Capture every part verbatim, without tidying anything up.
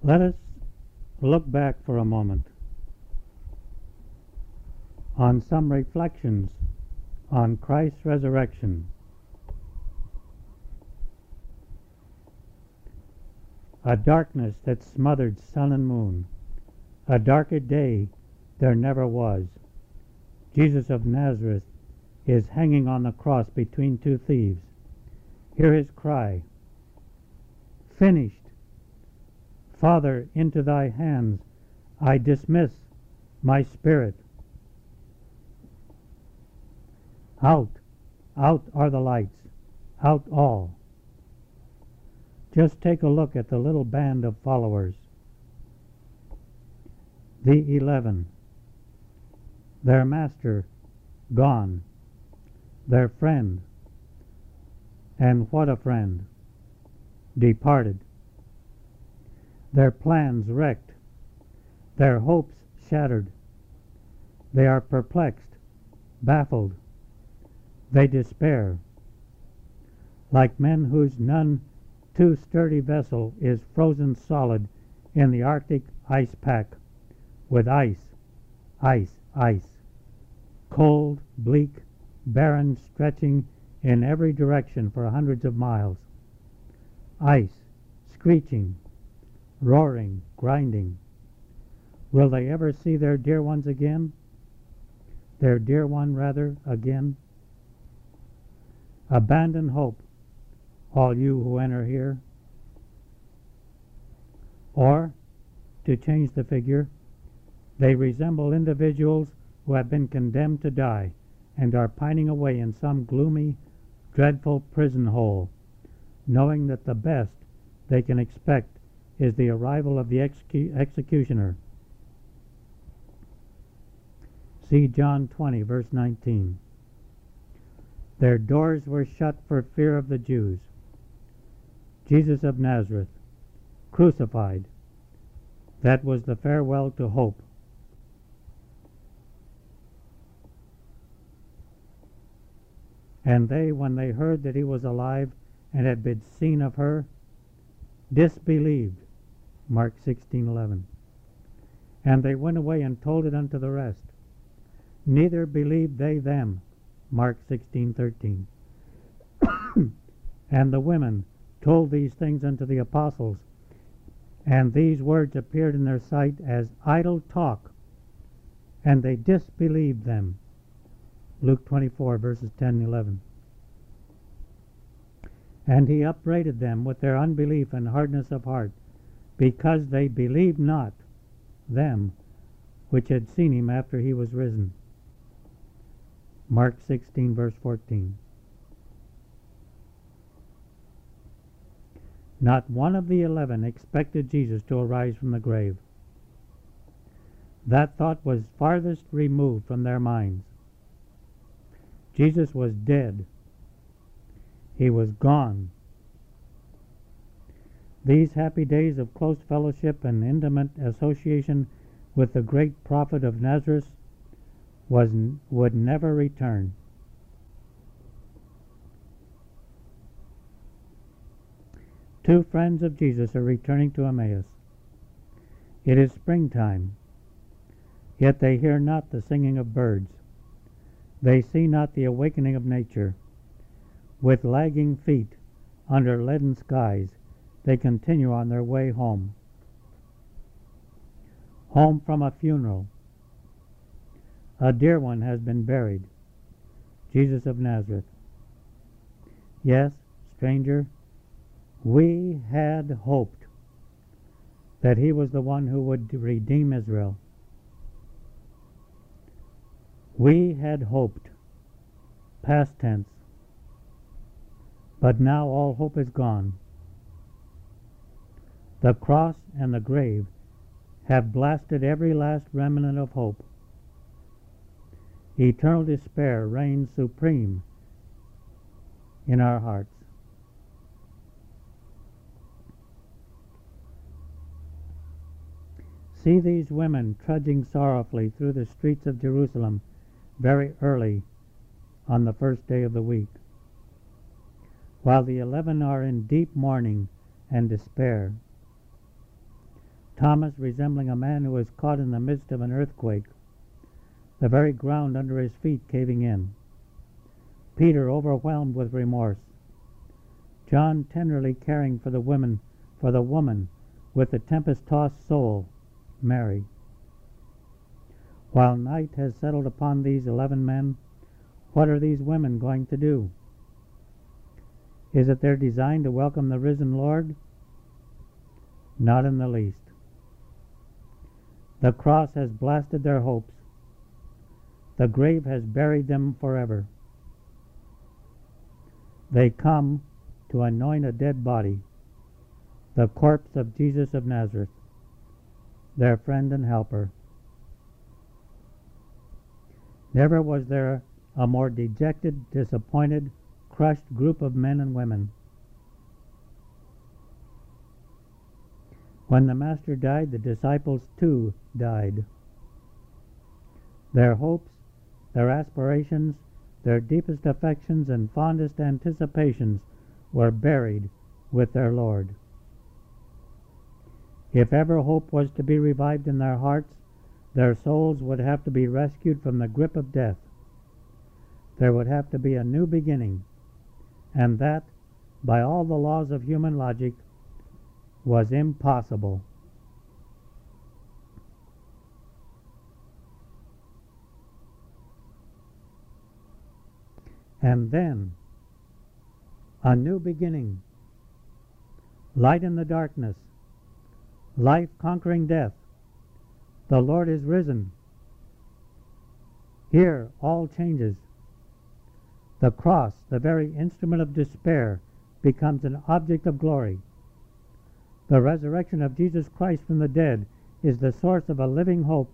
Let us look back for a moment on some reflections on Christ's resurrection. A darkness that smothered sun and moon, a darker day there never was. Jesus of Nazareth is hanging on the cross between two thieves. Hear his cry, "Finished! Father, into thy hands I dismiss my spirit." Out, out are the lights, out all. Just take a look at the little band of followers. The eleven. Their master gone. Their friend, and what a friend, departed. Their plans wrecked. Their hopes shattered. They are perplexed, baffled. They despair. Like men whose none too sturdy vessel is frozen solid in the Arctic ice pack, with ice, ice, ice, cold, bleak, barren, stretching in every direction for hundreds of miles. Ice, screeching, roaring, grinding. Will they ever see their dear ones again? Their dear one, rather, again? Abandon hope, all you who enter here. Or, to change the figure, they resemble individuals who have been condemned to die and are pining away in some gloomy, dreadful prison hole, knowing that the best they can expect is the arrival of the execu executioner. See John twenty, verse nineteen. Their doors were shut for fear of the Jews. Jesus of Nazareth, crucified. That was the farewell to hope. And they, when they heard that he was alive and had been seen of her, disbelieved. Mark sixteen eleven. And they went away and told it unto the rest. Neither believed they them. Mark sixteen thirteen. And the women told these things unto the apostles, and these words appeared in their sight as idle talk, and they disbelieved them. Luke twenty-four, verses ten and eleven. And he upbraided them with their unbelief and hardness of heart, because they believed not them which had seen him after he was risen. Mark sixteen, verse fourteen. Not one of the eleven expected Jesus to arise from the grave. That thought was farthest removed from their minds. Jesus was dead. He was gone. These happy days of close fellowship and intimate association with the great prophet of Nazareth was, would never return. Two friends of Jesus are returning to Emmaus. It is springtime, yet they hear not the singing of birds. They see not the awakening of nature. With lagging feet, under leaden skies, they continue on their way home. Home from a funeral. A dear one has been buried. Jesus of Nazareth. Yes, stranger, we had hoped that he was the one who would redeem Israel. We had hoped, past tense, but now all hope is gone. The cross and the grave have blasted every last remnant of hope. Eternal despair reigns supreme in our hearts. See these women trudging sorrowfully through the streets of Jerusalem very early on the first day of the week, while the eleven are in deep mourning and despair. Thomas resembling a man who was caught in the midst of an earthquake, the very ground under his feet caving in. Peter overwhelmed with remorse. John tenderly caring for the women, for the woman with the tempest-tossed soul, Mary. While night has settled upon these eleven men, what are these women going to do? Is it their design to welcome the risen Lord? Not in the least. The cross has blasted their hopes. The grave has buried them forever. They come to anoint a dead body, the corpse of Jesus of Nazareth, their friend and helper. Never was there a more dejected, disappointed, crushed group of men and women. When the Master died, the disciples too died. Their hopes, their aspirations, their deepest affections and fondest anticipations were buried with their Lord. If ever hope was to be revived in their hearts, their souls would have to be rescued from the grip of death. There would have to be a new beginning, and that, by all the laws of human logic, was impossible. And then, a new beginning, light in the darkness, life conquering death. The Lord is risen. Here all changes. The cross, the very instrument of despair, becomes an object of glory. The resurrection of Jesus Christ from the dead is the source of a living hope.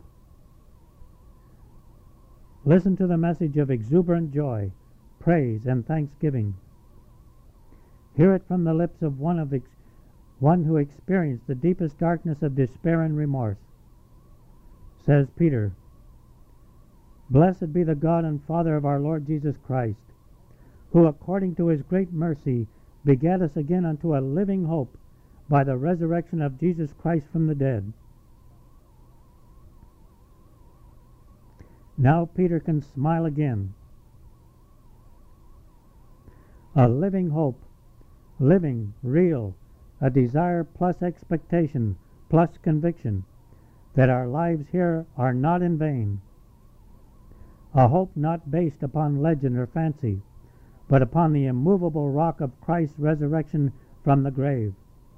Listen to the message of exuberant joy, praise, and thanksgiving. Hear it from the lips of one, of ex one who experienced the deepest darkness of despair and remorse. Says Peter, "Blessed be the God and Father of our Lord Jesus Christ, who according to his great mercy begat us again unto a living hope by the resurrection of Jesus Christ from the dead." Now Peter can smile again. A living hope, living, real, a desire plus expectation plus conviction that our lives here are not in vain. A hope not based upon legend or fancy, but upon the immovable rock of Christ's resurrection from the grave.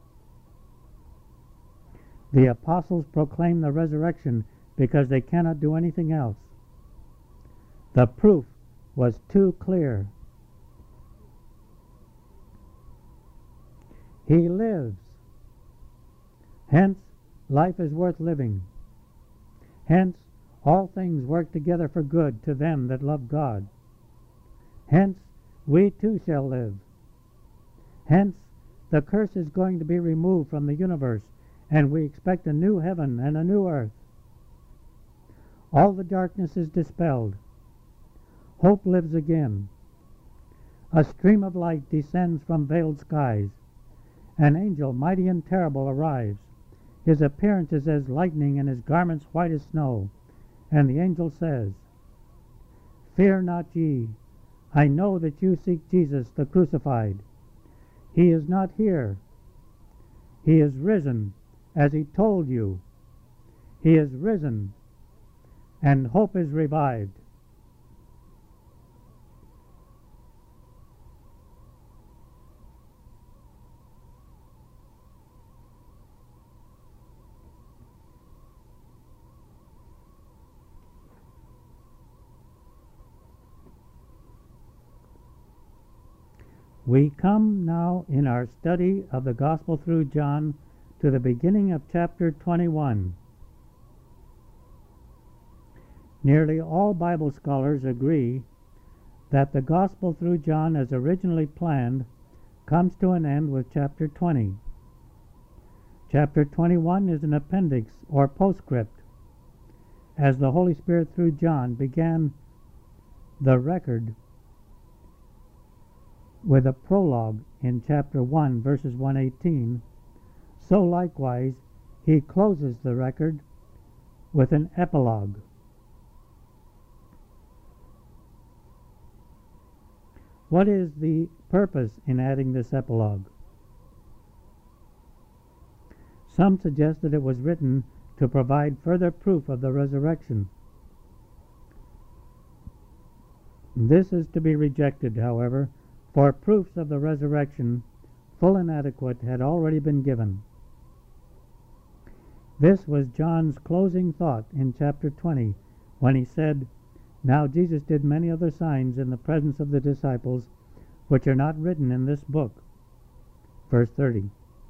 The apostles proclaim the resurrection because they cannot do anything else. The proof was too clear. He lives. Hence, life is worth living. Hence, all things work together for good to them that love God. Hence, we too shall live. Hence, the curse is going to be removed from the universe, and we expect a new heaven and a new earth. All the darkness is dispelled. Hope lives again. A stream of light descends from veiled skies. An angel mighty and terrible arrives. His appearance is as lightning and his garments white as snow. And the angel says, "Fear not ye. I know that you seek Jesus the crucified. He is not here. He is risen, as he told you. He is risen, and hope is revived." We come now in our study of the Gospel through John to the beginning of chapter twenty-one. Nearly all Bible scholars agree that the Gospel through John as originally planned comes to an end with chapter twenty. Chapter twenty-one is an appendix or postscript, as the Holy Spirit through John began the record with a prologue in chapter one, verses one eighteen, so likewise he closes the record with an epilogue. What is the purpose in adding this epilogue? Some suggest that it was written to provide further proof of the resurrection. This is to be rejected, however, for proofs of the resurrection, full and adequate, had already been given. This was John's closing thought in chapter twenty, when he said, "Now Jesus did many other signs in the presence of the disciples, which are not written in this book." Verse thirty.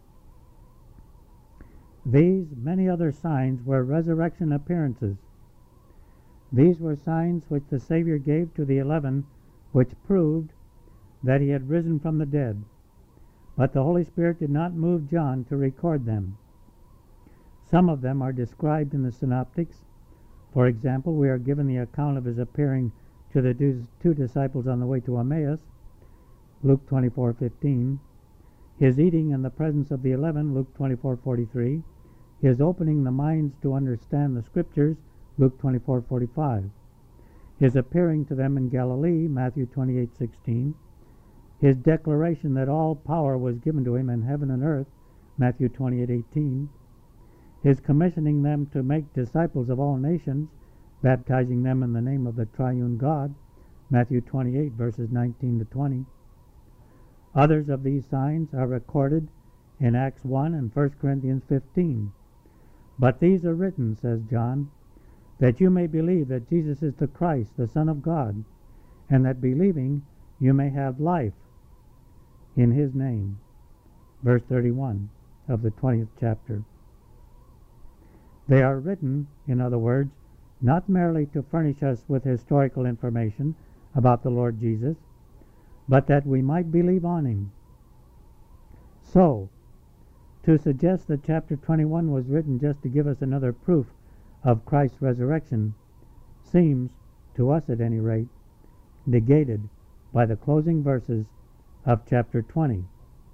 These many other signs were resurrection appearances. These were signs which the Savior gave to the eleven, which proved that he had risen from the dead. But the Holy Spirit did not move John to record them. Some of them are described in the synoptics. For example, we are given the account of his appearing to the two disciples on the way to Emmaus, Luke twenty-four fifteen, his eating in the presence of the eleven, Luke twenty-four forty-three, his opening the minds to understand the Scriptures, Luke twenty-four forty-five, his appearing to them in Galilee, Matthew twenty-eight sixteen, his declaration that all power was given to him in heaven and earth, Matthew twenty-eight eighteen, his commissioning them to make disciples of all nations, baptizing them in the name of the triune God, Matthew twenty-eight verses nineteen to twenty. Others of these signs are recorded in Acts one and First Corinthians fifteen. But these are written, says John, that you may believe that Jesus is the Christ, the Son of God, and that believing you may have life in his name. Verse thirty-one of the twentieth chapter. They are written, in other words, not merely to furnish us with historical information about the Lord Jesus, but that we might believe on him. So, to suggest that chapter twenty-one was written just to give us another proof of Christ's resurrection seems, to us at any rate, negated by the closing verses of chapter twenty.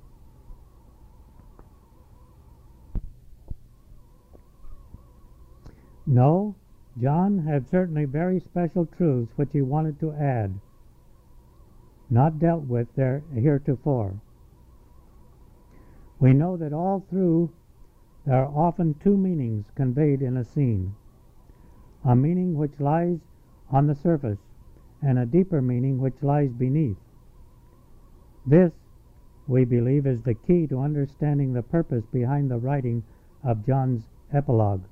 No, John had certainly very special truths which he wanted to add, not dealt with there heretofore. We know that all through there are often two meanings conveyed in a scene, a meaning which lies on the surface and a deeper meaning which lies beneath. This, we believe, is the key to understanding the purpose behind the writing of John's epilogue.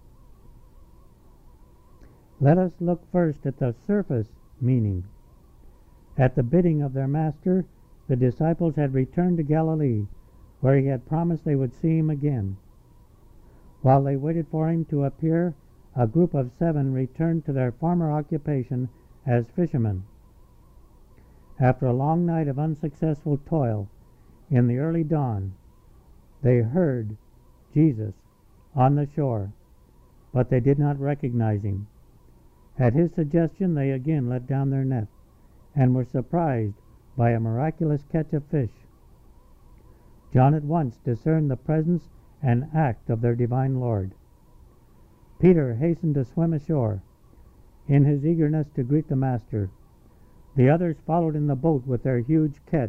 Let us look first at the surface meaning. At the bidding of their master, the disciples had returned to Galilee, where he had promised they would see him again. While they waited for him to appear, a group of seven returned to their former occupation as fishermen. After a long night of unsuccessful toil, in the early dawn, they heard Jesus on the shore, but they did not recognize him. At his suggestion, they again let down their net and were surprised by a miraculous catch of fish. John at once discerned the presence and act of their divine Lord. Peter hastened to swim ashore in his eagerness to greet the Master. The others followed in the boat with their huge catch.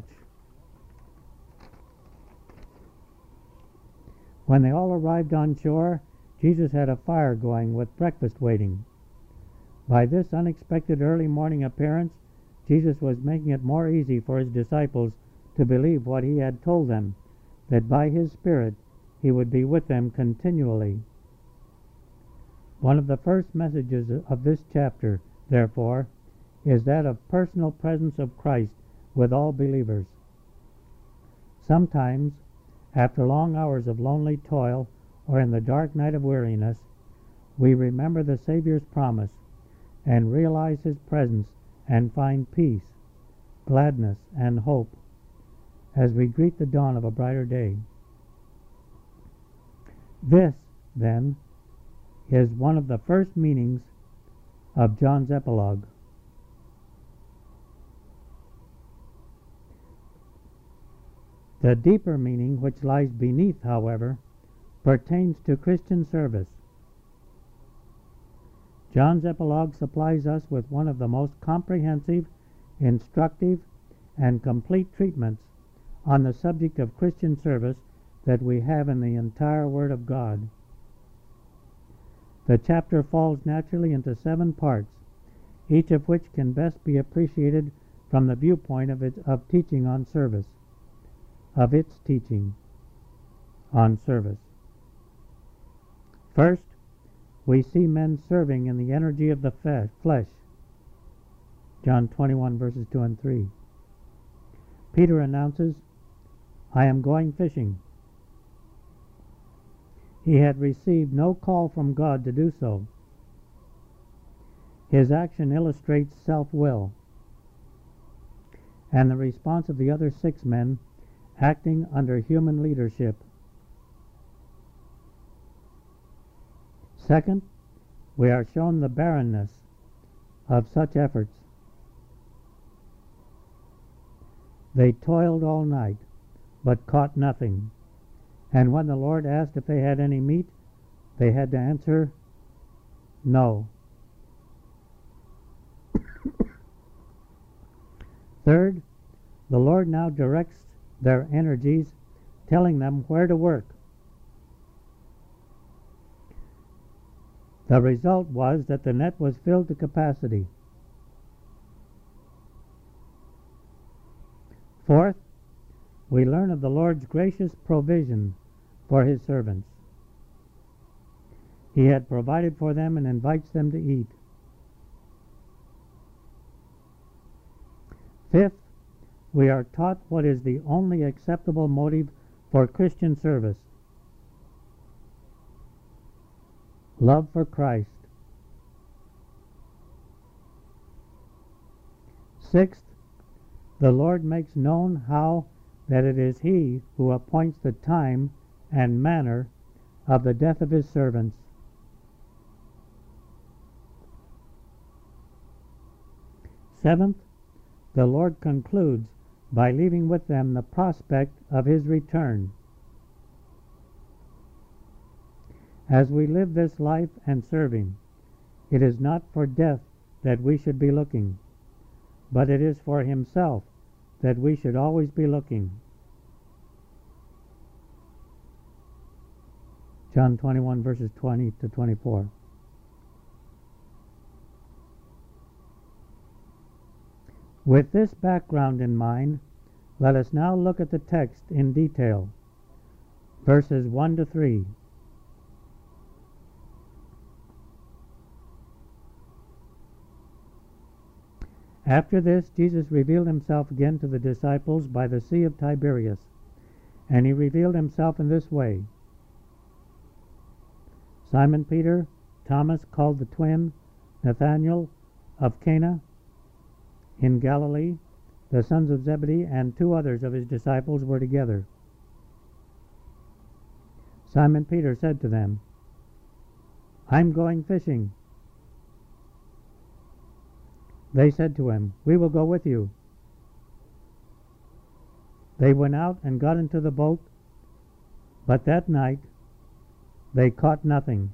When they all arrived on shore, Jesus had a fire going with breakfast waiting. By this unexpected early morning appearance, Jesus was making it more easy for his disciples to believe what he had told them, that by his Spirit he would be with them continually. One of the first messages of this chapter, therefore, is that of personal presence of Christ with all believers. Sometimes, after long hours of lonely toil or in the dark night of weariness, we remember the Savior's promise and realize his presence and find peace, gladness, and hope as we greet the dawn of a brighter day. This, then, is one of the first meanings of John's epilogue. The deeper meaning which lies beneath, however, pertains to Christian service. John's epilogue supplies us with one of the most comprehensive, instructive, and complete treatments on the subject of Christian service that we have in the entire Word of God. The chapter falls naturally into seven parts, each of which can best be appreciated from the viewpoint of, its, of teaching on service, of its teaching on service. First, we see men serving in the energy of the flesh. John twenty-one, verses two and three. Peter announces, "I am going fishing." He had received no call from God to do so. His action illustrates self-will, and the response of the other six men acting under human leadership. Second, we are shown the barrenness of such efforts. They toiled all night, but caught nothing. And when the Lord asked if they had any meat, they had to answer, no. Third, the Lord now directs their energies, telling them where to work. The result was that the net was filled to capacity. Fourth, we learn of the Lord's gracious provision for His servants. He had provided for them and invites them to eat. Fifth, we are taught what is the only acceptable motive for Christian service: love for Christ. Sixth, the Lord makes known how that it is He who appoints the time and manner of the death of His servants. Seventh, the Lord concludes by leaving with them the prospect of His return. As we live this life and serve Him, it is not for death that we should be looking, but it is for Himself that we should always be looking. John twenty-one, verses twenty to twenty-four. With this background in mind, let us now look at the text in detail. Verses one to three. After this, Jesus revealed Himself again to the disciples by the Sea of Tiberias, and He revealed Himself in this way. Simon Peter, Thomas called the twin, Nathanael of Cana in Galilee, the sons of Zebedee, and two others of His disciples were together. Simon Peter said to them, "I'm going fishing." They said to him, "We will go with you." They went out and got into the boat, but that night they caught nothing.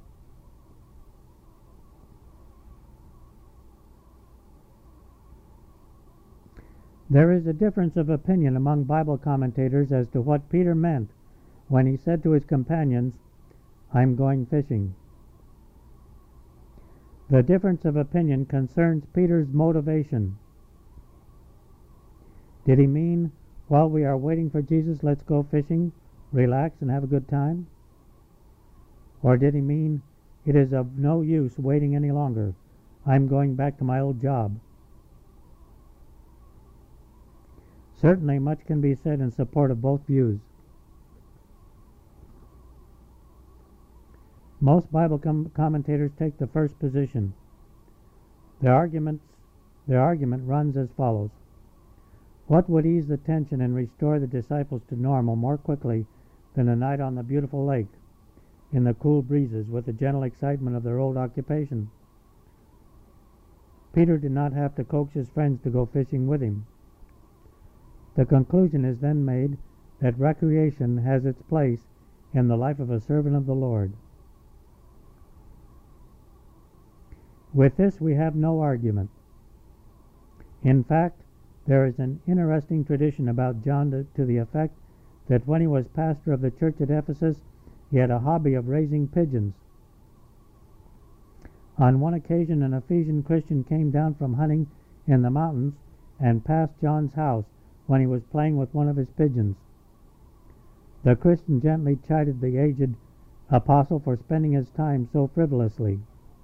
There is a difference of opinion among Bible commentators as to what Peter meant when he said to his companions, "I'm going fishing." The difference of opinion concerns Peter's motivation. Did he mean, while we are waiting for Jesus, let's go fishing, relax, and have a good time? Or did he mean, it is of no use waiting any longer, I'm going back to my old job? Certainly much can be said in support of both views. Most Bible com commentators take the first position. Their arguments, their argument runs as follows. What would ease the tension and restore the disciples to normal more quickly than a night on the beautiful lake, in the cool breezes, with the gentle excitement of their old occupation? Peter did not have to coax his friends to go fishing with him. The conclusion is then made that recreation has its place in the life of a servant of the Lord. With this we have no argument. In fact, there is an interesting tradition about John to, to the effect that when he was pastor of the church at Ephesus, he had a hobby of raising pigeons. On one occasion, an Ephesian Christian came down from hunting in the mountains and passed John's house when he was playing with one of his pigeons. The Christian gently chided the aged apostle for spending his time so frivolously.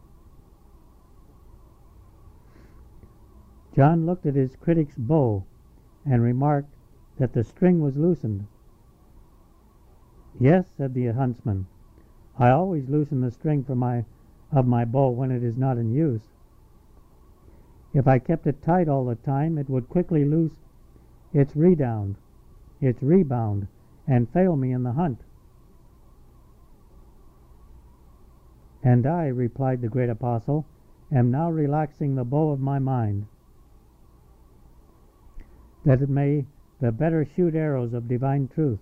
John looked at his critic's bow and remarked that the string was loosened. "Yes," said the huntsman, "I always loosen the string for my, of my bow when it is not in use. If I kept it tight all the time, it would quickly lose its redound, its rebound, and fail me in the hunt." "And I," replied the great apostle, "am now relaxing the bow of my mind, that it may the better shoot arrows of divine truth."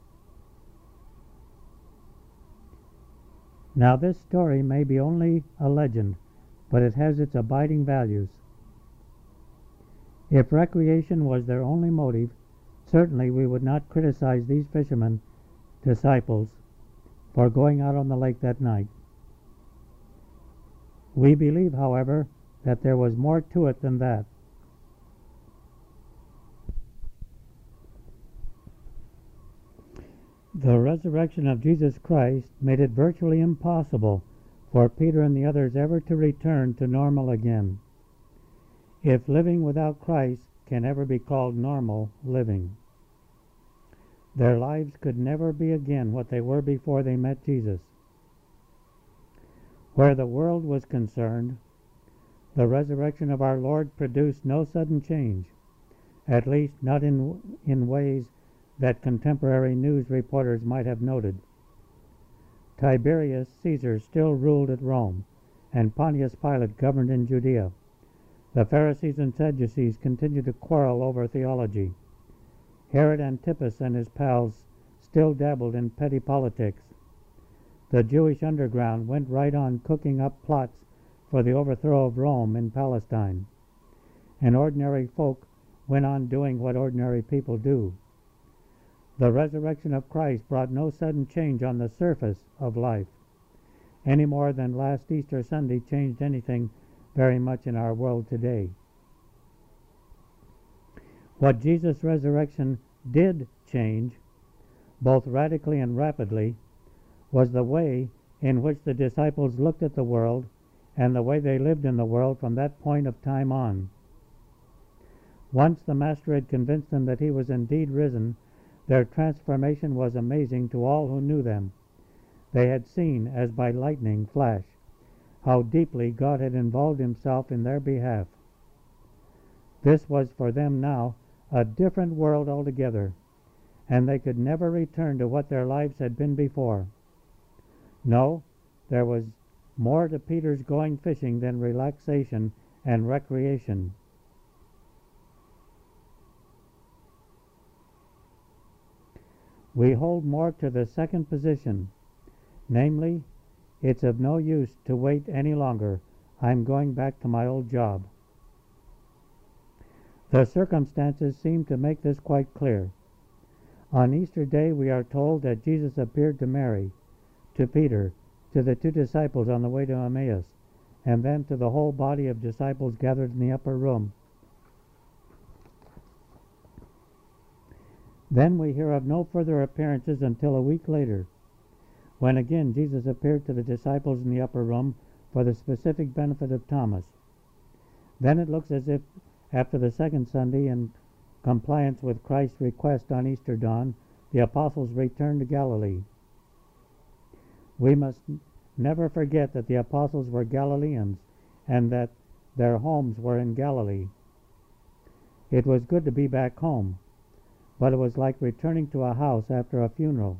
Now this story may be only a legend, but it has its abiding values. If recreation was their only motive, certainly we would not criticize these fishermen disciples for going out on the lake that night. We believe, however, that there was more to it than that. The resurrection of Jesus Christ made it virtually impossible for Peter and the others ever to return to normal again. If living without Christ can ever be called normal living, their lives could never be again what they were before they met Jesus. Where the world was concerned, the resurrection of our Lord produced no sudden change, at least not in, in ways that contemporary news reporters might have noted. Tiberius Caesar still ruled at Rome, and Pontius Pilate governed in Judea. The Pharisees and Sadducees continued to quarrel over theology. Herod Antipas and his pals still dabbled in petty politics. The Jewish underground went right on cooking up plots for the overthrow of Rome in Palestine. And ordinary folk went on doing what ordinary people do. The resurrection of Christ brought no sudden change on the surface of life, any more than last Easter Sunday changed anything very much in our world today. What Jesus' resurrection did change, both radically and rapidly, was the way in which the disciples looked at the world and the way they lived in the world from that point of time on. Once the Master had convinced them that he was indeed risen, their transformation was amazing to all who knew them. They had seen, as by lightning flash, how deeply God had involved himself in their behalf. This was for them now a different world altogether, and they could never return to what their lives had been before. No, there was more to Peter's going fishing than relaxation and recreation. We hold more to the second position, namely, it's of no use to wait any longer. I'm going back to my old job. The circumstances seem to make this quite clear. On Easter Day we are told that Jesus appeared to Mary, to Peter, to the two disciples on the way to Emmaus, and then to the whole body of disciples gathered in the upper room. Then we hear of no further appearances until a week later, when again Jesus appeared to the disciples in the upper room for the specific benefit of Thomas. Then it looks as if, after the second Sunday, in compliance with Christ's request on Easter dawn, the apostles returned to Galilee. We must never forget that the apostles were Galileans and that their homes were in Galilee. It was good to be back home, but it was like returning to a house after a funeral.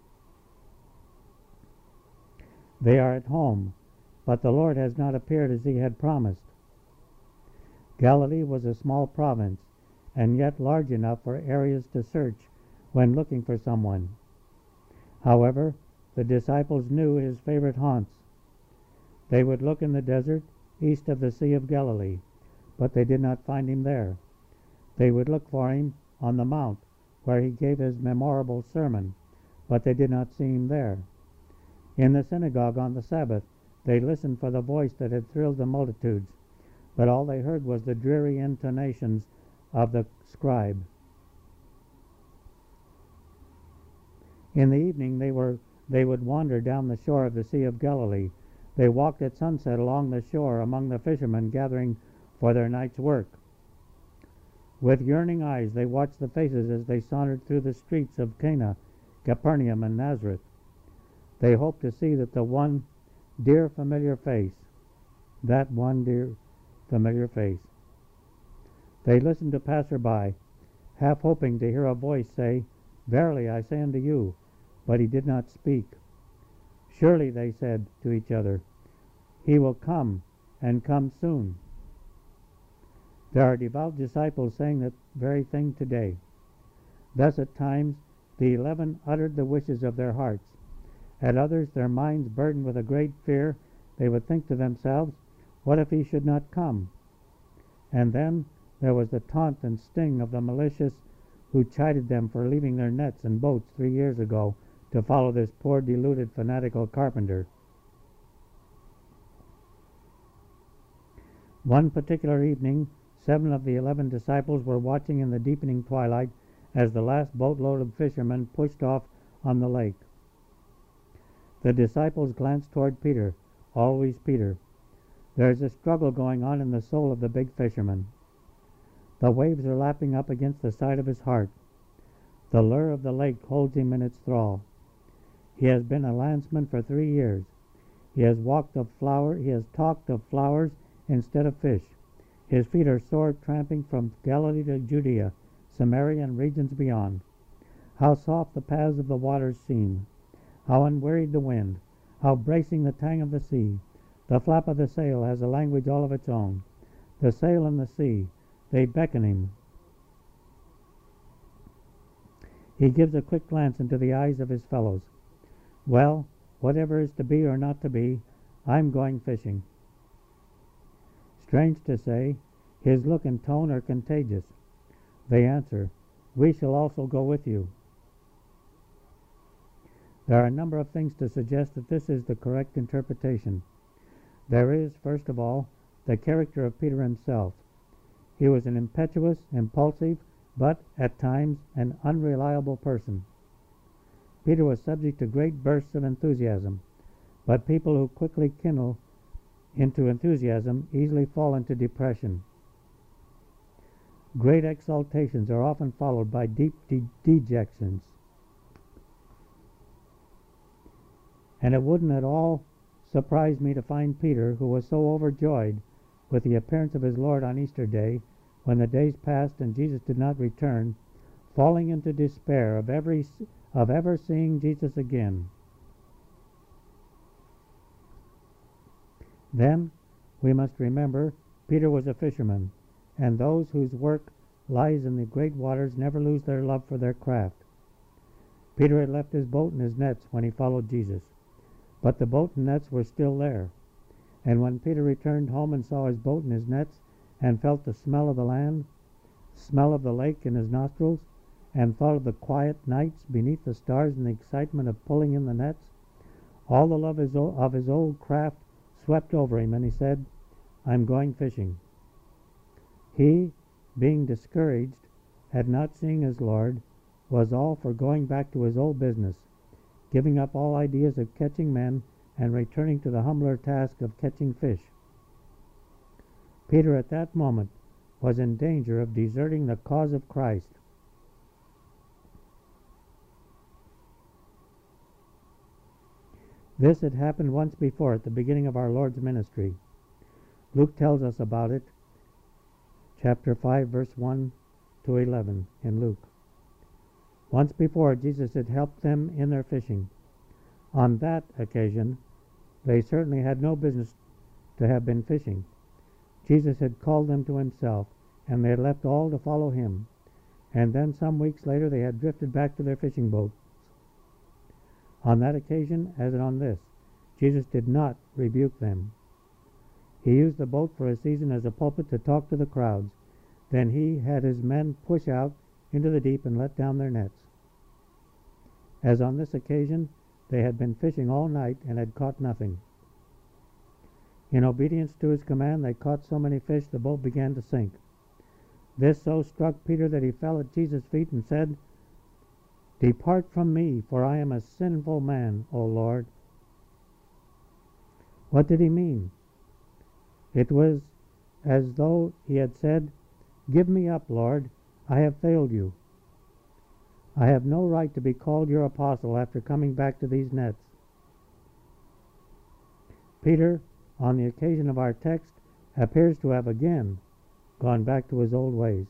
They are at home, but the Lord has not appeared as he had promised. Galilee was a small province, and yet large enough for areas to search when looking for someone. However, the disciples knew his favorite haunts. They would look in the desert east of the Sea of Galilee, but they did not find him there. They would look for him on the mount where he gave his memorable sermon, but they did not see him there. In the synagogue on the Sabbath, they listened for the voice that had thrilled the multitudes, but all they heard was the dreary intonations of the scribe. In the evening they were they would wander down the shore of the Sea of Galilee. They walked at sunset along the shore among the fishermen gathering for their night's work. With yearning eyes they watched the faces as they sauntered through the streets of Cana, Capernaum, and Nazareth. They hoped to see that the one dear familiar face, that one dear familiar face. They listened to passerby, half hoping to hear a voice say, "Verily I say unto you," but he did not speak. "Surely," they said to each other, "he will come, and come soon." There are devout disciples saying that very thing today. Thus at times the eleven uttered the wishes of their hearts. At others, their minds burdened with a great fear, they would think to themselves, "What if he should not come?" And then there was the taunt and sting of the malicious who chided them for leaving their nets and boats three years ago to follow this poor deluded fanatical carpenter. One particular evening, seven of the eleven disciples were watching in the deepening twilight as the last boatload of fishermen pushed off on the lake. The disciples glanced toward Peter, always Peter. There is a struggle going on in the soul of the big fisherman. The waves are lapping up against the side of his heart. The lure of the lake holds him in its thrall. He has been a landsman for three years. He has walked of flower. He has talked of flowers instead of fish. His feet are sore tramping from Galilee to Judea, Samaria, and regions beyond. How soft the paths of the waters seem! How unwearied the wind! How bracing the tang of the sea! The flap of the sail has a language all of its own. The sail and the sea, they beckon him. He gives a quick glance into the eyes of his fellows. "Well, whatever is to be or not to be, I'm going fishing." Strange to say, his look and tone are contagious. They answer, "We shall also go with you." There are a number of things to suggest that this is the correct interpretation. There is, first of all, the character of Peter himself. He was an impetuous, impulsive, but, at times, an unreliable person. Peter was subject to great bursts of enthusiasm, but people who quickly kindle into enthusiasm easily fall into depression. Great exaltations are often followed by deep de- dejections. And it wouldn't at all surprise me to find Peter, who was so overjoyed with the appearance of his Lord on Easter Day, when the days passed and Jesus did not return, falling into despair of every of ever seeing Jesus again. Then we must remember Peter was a fisherman, and those whose work lies in the great waters never lose their love for their craft. Peter had left his boat and his nets when he followed Jesus, but the boat and nets were still there. And when Peter returned home and saw his boat and his nets, and felt the smell of the land, smell of the lake in his nostrils, and thought of the quiet nights beneath the stars and the excitement of pulling in the nets, all the love of his old craft swept over him, and he said, "I'm going fishing." He, being discouraged at not seeing his Lord, was all for going back to his old business, giving up all ideas of catching men and returning to the humbler task of catching fish. Peter at that moment was in danger of deserting the cause of Christ. This had happened once before at the beginning of our Lord's ministry. Luke tells us about it, chapter five, verse one to eleven in Luke. Once before, Jesus had helped them in their fishing. On that occasion, they certainly had no business to have been fishing. Jesus had called them to himself, and they had left all to follow him. And then some weeks later they had drifted back to their fishing boats. On that occasion, as on this, Jesus did not rebuke them. He used the boat for a season as a pulpit to talk to the crowds. Then he had his men push out into the deep and let down their nets. As on this occasion, they had been fishing all night and had caught nothing. In obedience to his command, they caught so many fish the boat began to sink. This so struck Peter that he fell at Jesus' feet and said, "Depart from me, for I am a sinful man, O Lord." What did he mean? It was as though he had said, "Give me up, Lord, I have failed you. I have no right to be called your apostle after coming back to these nets." Peter, on the occasion of our text, appears to have again gone back to his old ways.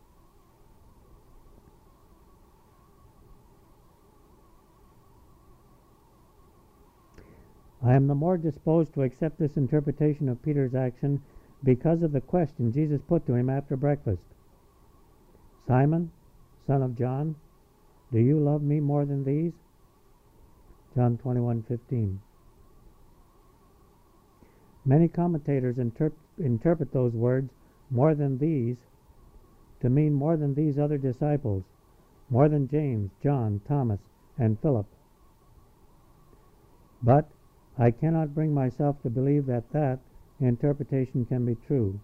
I am the more disposed to accept this interpretation of Peter's action because of the question Jesus put to him after breakfast. "Simon, son of John, do you love me more than these?" John twenty-one fifteen. Many commentators interp interpret those words, "more than these," to mean more than these other disciples, more than James, John, Thomas, and Philip. But I cannot bring myself to believe that that interpretation can be true.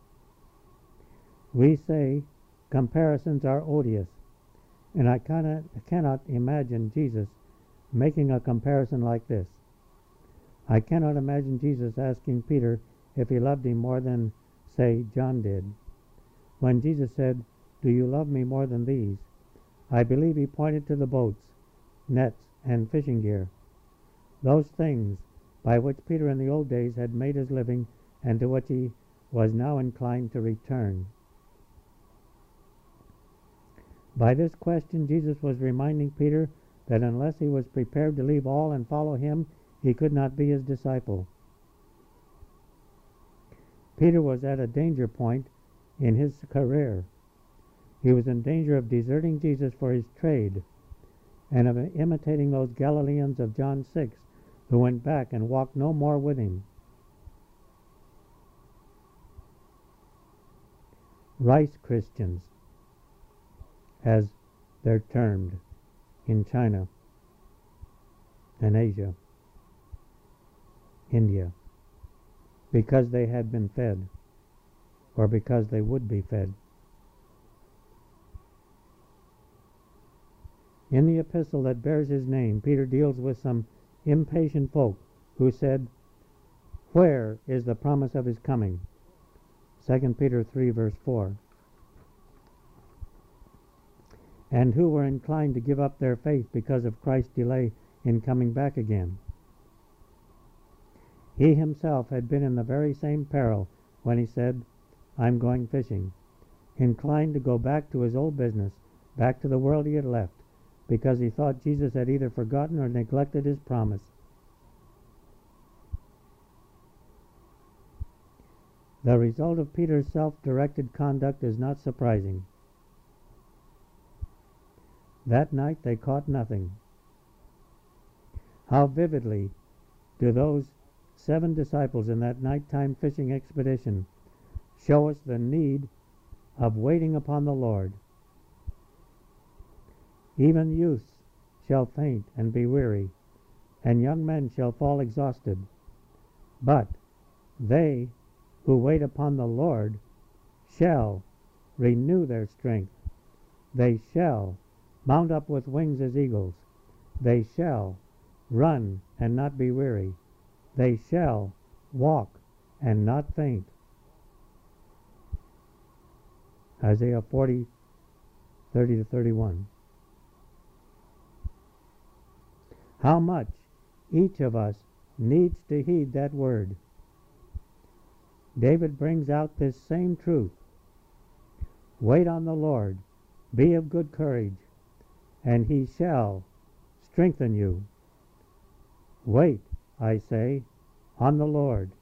We say comparisons are odious, and I cannot, cannot imagine Jesus making a comparison like this. I cannot imagine Jesus asking Peter if he loved him more than, say, John did. When Jesus said, "Do you love me more than these?" I believe he pointed to the boats, nets, and fishing gear, those things by which Peter in the old days had made his living and to which he was now inclined to return. By this question, Jesus was reminding Peter that unless he was prepared to leave all and follow him, he could not be his disciple. Peter was at a danger point in his career. He was in danger of deserting Jesus for his trade and of imitating those Galileans of John six who went back and walked no more with him. Rice Christians, as they're termed in China and Asia, India, because they had been fed, or because they would be fed. In the epistle that bears his name, Peter deals with some impatient folk who said, "Where is the promise of his coming?" Second Peter three verse four. And who were inclined to give up their faith because of Christ's delay in coming back again. He himself had been in the very same peril when he said, "I'm going fishing," inclined to go back to his old business, back to the world he had left, because he thought Jesus had either forgotten or neglected his promise. The result of Peter's self-directed conduct is not surprising. That night they caught nothing. How vividly do those seven disciples in that nighttime fishing expedition show us the need of waiting upon the Lord. Even youths shall faint and be weary, and young men shall fall exhausted. But they who wait upon the Lord shall renew their strength. They shall mount up with wings as eagles. They shall run and not be weary. They shall walk and not faint. Isaiah forty, thirty to thirty-one. How much each of us needs to heed that word. David brings out this same truth. Wait on the Lord, be of good courage, and he shall strengthen you. Wait, I say, on the Lord.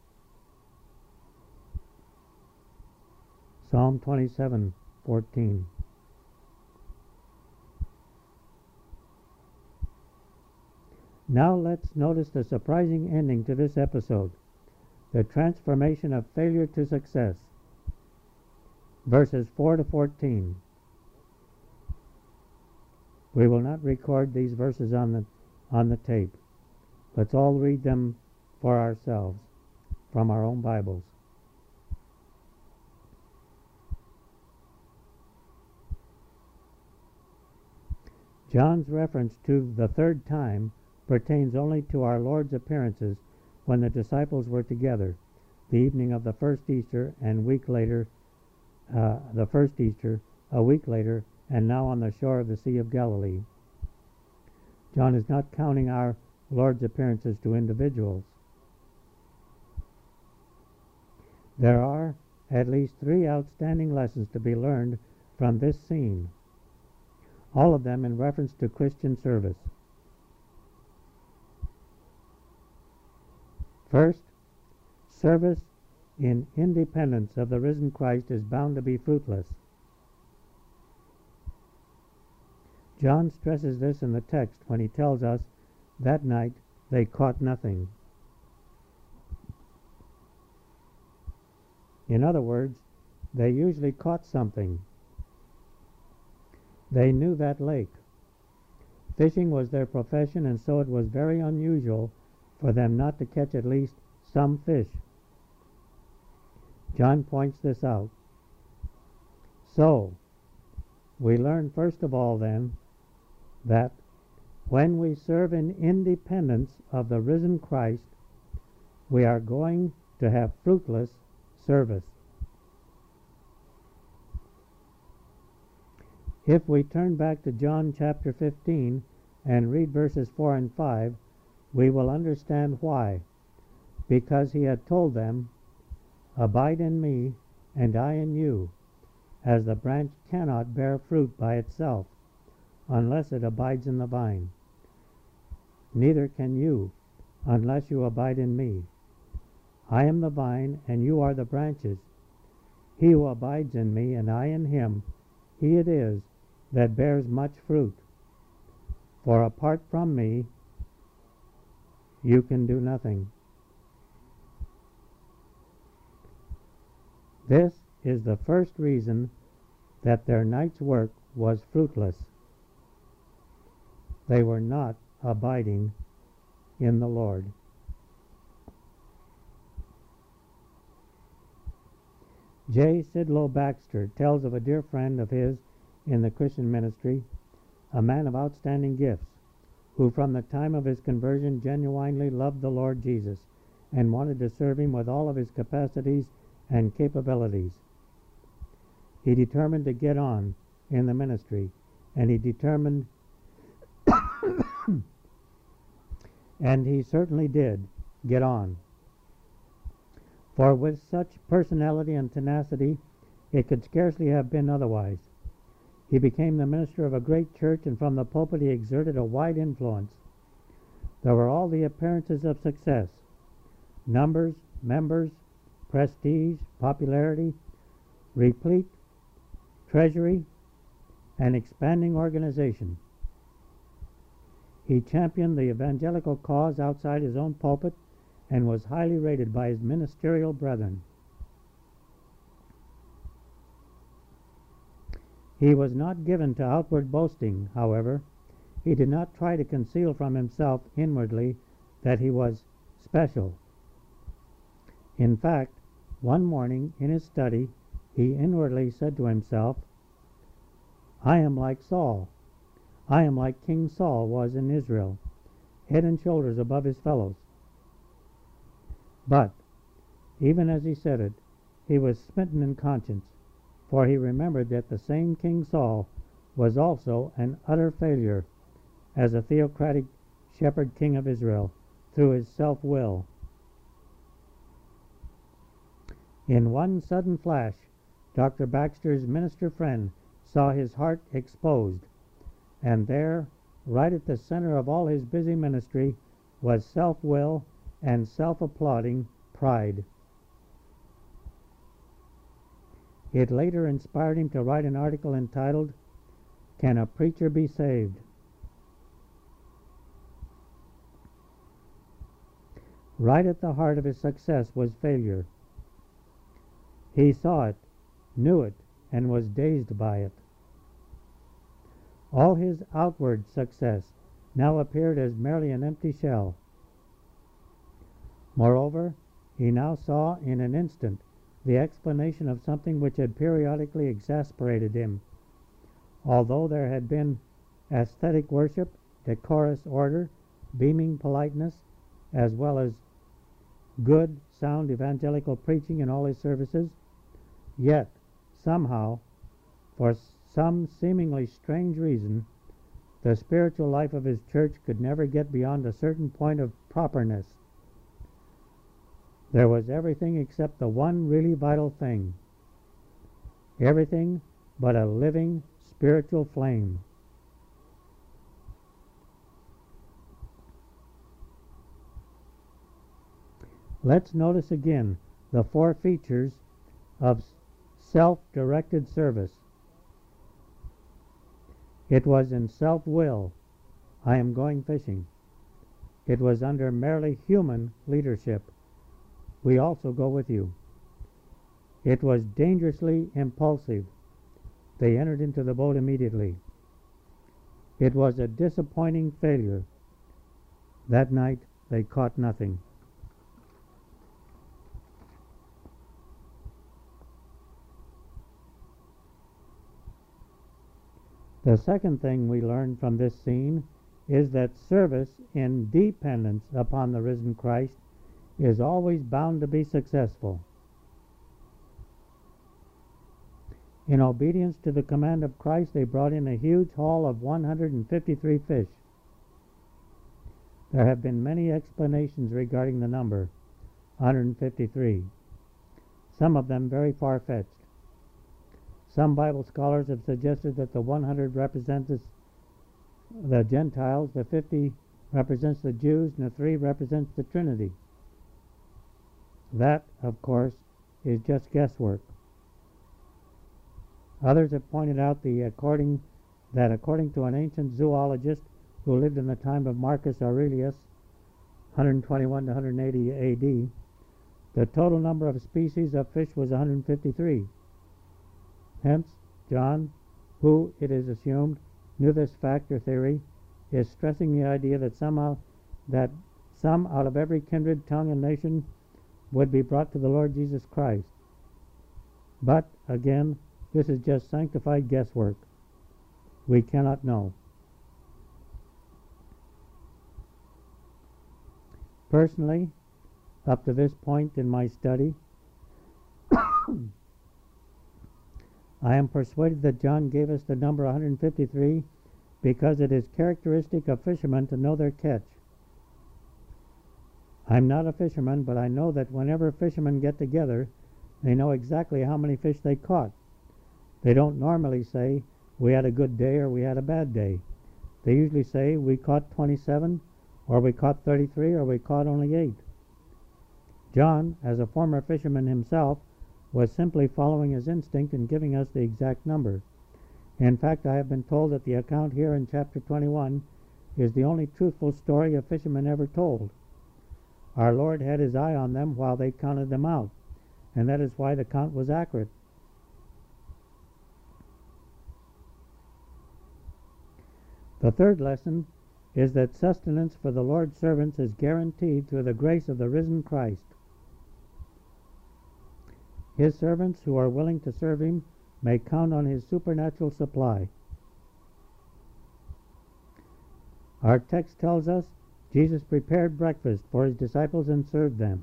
Psalm twenty-seven fourteen. Now let's notice the surprising ending to this episode, the transformation of failure to success. Verses four to fourteen. We will not record these verses on the, on the tape. Let's all read them for ourselves from our own Bibles. John's reference to the third time pertains only to our Lord's appearances when the disciples were together, the evening of the first Easter, and week later, uh, the first Easter, a week later, and now on the shore of the Sea of Galilee. John is not counting our Lord's appearances to individuals. There are at least three outstanding lessons to be learned from this scene, all of them in reference to Christian service. First, service in independence of the risen Christ is bound to be fruitless. John stresses this in the text when he tells us that night they caught nothing. In other words, they usually caught something. They knew that lake. Fishing was their profession, and so it was very unusual for them not to catch at least some fish. John points this out. So, we learn first of all then that when we serve in independence of the risen Christ, we are going to have fruitless service. If we turn back to John chapter fifteen and read verses four and five, we will understand why. Because he had told them, "Abide in me, and I in you, as the branch cannot bear fruit by itself, unless it abides in the vine. Neither can you, unless you abide in me. I am the vine, and you are the branches. He who abides in me, and I in him, he it is that bears much fruit. For apart from me, you can do nothing." This is the first reason that their night's work was fruitless. They were not abiding in the Lord. J. Sidlow Baxter tells of a dear friend of his in the Christian ministry, a man of outstanding gifts, who from the time of his conversion genuinely loved the Lord Jesus and wanted to serve him with all of his capacities and capabilities. He determined to get on in the ministry, and he determined and he certainly did get on. For with such personality and tenacity, it could scarcely have been otherwise. He became the minister of a great church, and from the pulpit he exerted a wide influence. There were all the appearances of success: numbers, members, prestige, popularity, replete treasury, and expanding organization. He championed the evangelical cause outside his own pulpit and was highly rated by his ministerial brethren. He was not given to outward boasting, however. He did not try to conceal from himself inwardly that he was special. In fact, one morning in his study, he inwardly said to himself, "I am like Saul. I am like King Saul was in Israel, head and shoulders above his fellows." But, even as he said it, he was smitten in conscience, for he remembered that the same King Saul was also an utter failure as a theocratic shepherd king of Israel through his self-will. In one sudden flash, Doctor Baxter's minister friend saw his heart exposed, and there, right at the center of all his busy ministry, was self-will and self-applauding pride. It later inspired him to write an article entitled, "Can a Preacher Be Saved?" Right at the heart of his success was failure. He saw it, knew it, and was dazed by it. All his outward success now appeared as merely an empty shell. Moreover, he now saw in an instant the explanation of something which had periodically exasperated him. Although there had been aesthetic worship, decorous order, beaming politeness, as well as good, sound evangelical preaching in all his services, yet, somehow, for some seemingly strange reason, the spiritual life of his church could never get beyond a certain point of properness. There was everything except the one really vital thing. Everything but a living spiritual flame. Let's notice again the four features of self-directed service. It was in self-will. I am going fishing. It was under merely human leadership. We also go with you. It was dangerously impulsive. They entered into the boat immediately. It was a disappointing failure. That night they caught nothing. The second thing we learn from this scene is that service in dependence upon the risen Christ is always bound to be successful. In obedience to the command of Christ, they brought in a huge haul of one hundred fifty-three fish. There have been many explanations regarding the number, one hundred fifty-three, some of them very far-fetched. Some Bible scholars have suggested that the one hundred represents the Gentiles, the fifty represents the Jews, and the three represents the Trinity. That, of course, is just guesswork. Others have pointed out the according, that according to an ancient zoologist who lived in the time of Marcus Aurelius, one twenty-one to one eighty A D, the total number of species of fish was one hundred fifty-three. Hence, John, who, it is assumed, knew this fact or theory, is stressing the idea that somehow that some out of every kindred, tongue, and nation would be brought to the Lord Jesus Christ. But, again, this is just sanctified guesswork. We cannot know. Personally, up to this point in my study, I am persuaded that John gave us the number one hundred fifty-three because it is characteristic of fishermen to know their catch. I'm not a fisherman, but I know that whenever fishermen get together, they know exactly how many fish they caught. They don't normally say, we had a good day or we had a bad day. They usually say, we caught twenty-seven, or we caught thirty-three, or we caught only eight. John, as a former fisherman himself, was simply following his instinct and giving us the exact number. In fact, I have been told that the account here in chapter twenty-one is the only truthful story a fisherman ever told. Our Lord had his eye on them while they counted them out, and that is why the count was accurate. The third lesson is that sustenance for the Lord's servants is guaranteed through the grace of the risen Christ. His servants who are willing to serve him may count on his supernatural supply. Our text tells us Jesus prepared breakfast for his disciples and served them.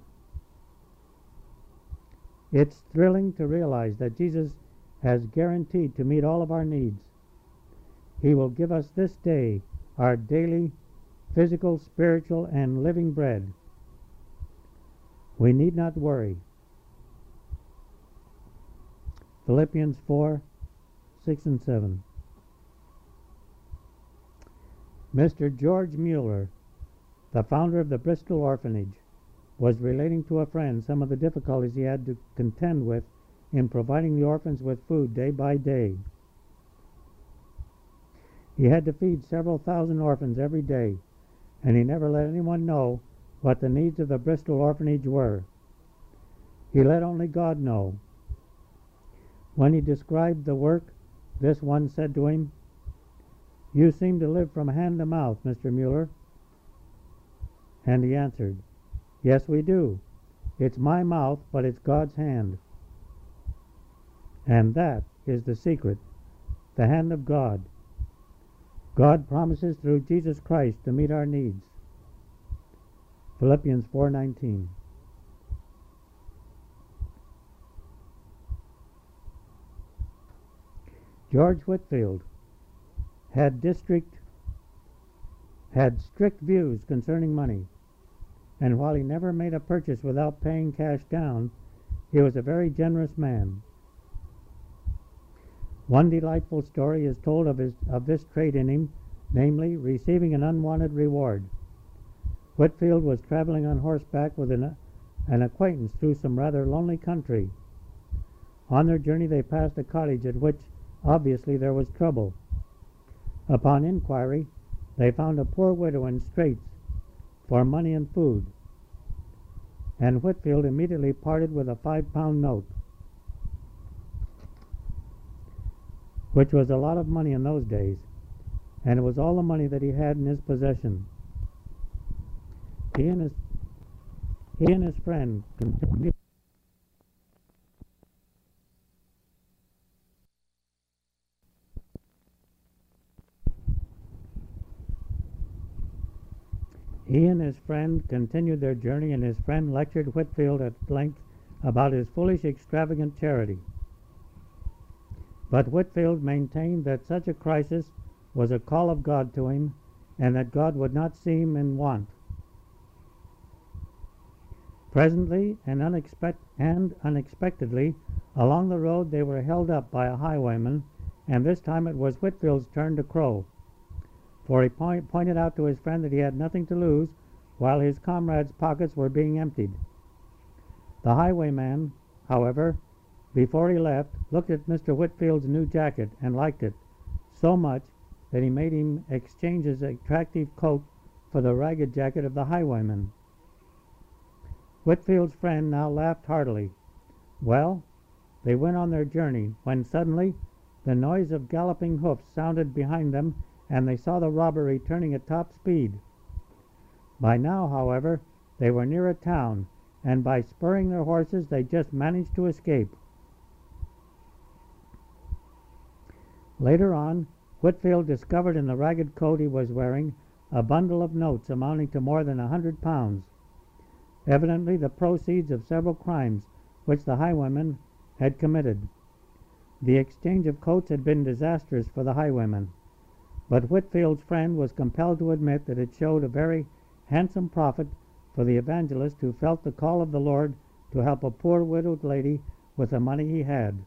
It's thrilling to realize that Jesus has guaranteed to meet all of our needs. He will give us this day our daily physical, spiritual, and living bread. We need not worry. Philippians four, six and seven. Mister George Mueller, the founder of the Bristol Orphanage, was relating to a friend some of the difficulties he had to contend with in providing the orphans with food day by day. He had to feed several thousand orphans every day, and he never let anyone know what the needs of the Bristol orphanage were. He let only God know. When he described the work, this one said to him, "You seem to live from hand to mouth, Mister Mueller." And he answered, "Yes, we do. It's my mouth, but it's God's hand." And that is the secret, the hand of God. God promises through Jesus Christ to meet our needs. Philippians four nineteen. George Whitefield had district had strict views concerning money, and while he never made a purchase without paying cash down, he was a very generous man. One delightful story is told of his of this trait in him, namely, receiving an unwanted reward. Whitefield was traveling on horseback with an, an acquaintance through some rather lonely country. On their journey they passed a cottage at which obviously there was trouble. Upon inquiry, they found a poor widow in straits for money and food, and Whitefield immediately parted with a five-pound note, which was a lot of money in those days, and it was all the money that he had in his possession. He and his, he and his friend continued He and his friend continued their journey, and his friend lectured Whitefield at length about his foolish, extravagant charity. But Whitefield maintained that such a crisis was a call of God to him, and that God would not see him in want. Presently and, unexpect- and unexpectedly, along the road they were held up by a highwayman, and this time it was Whitefield's turn to crow, for he point, pointed out to his friend that he had nothing to lose, while his comrade's pockets were being emptied. The highwayman, however, before he left, looked at Mister Whitefield's new jacket and liked it so much that he made him exchange his attractive coat for the ragged jacket of the highwayman. Whitefield's friend now laughed heartily. Well, they went on their journey, when suddenly the noise of galloping hoofs sounded behind them, and they saw the robber returning at top speed. By now, however, they were near a town, and by spurring their horses they just managed to escape. Later on, Whitefield discovered in the ragged coat he was wearing a bundle of notes amounting to more than a hundred pounds, evidently the proceeds of several crimes which the highwayman had committed. The exchange of coats had been disastrous for the highwayman, but Whitefield's friend was compelled to admit that it showed a very handsome profit for the evangelist who felt the call of the Lord to help a poor widowed lady with the money he had.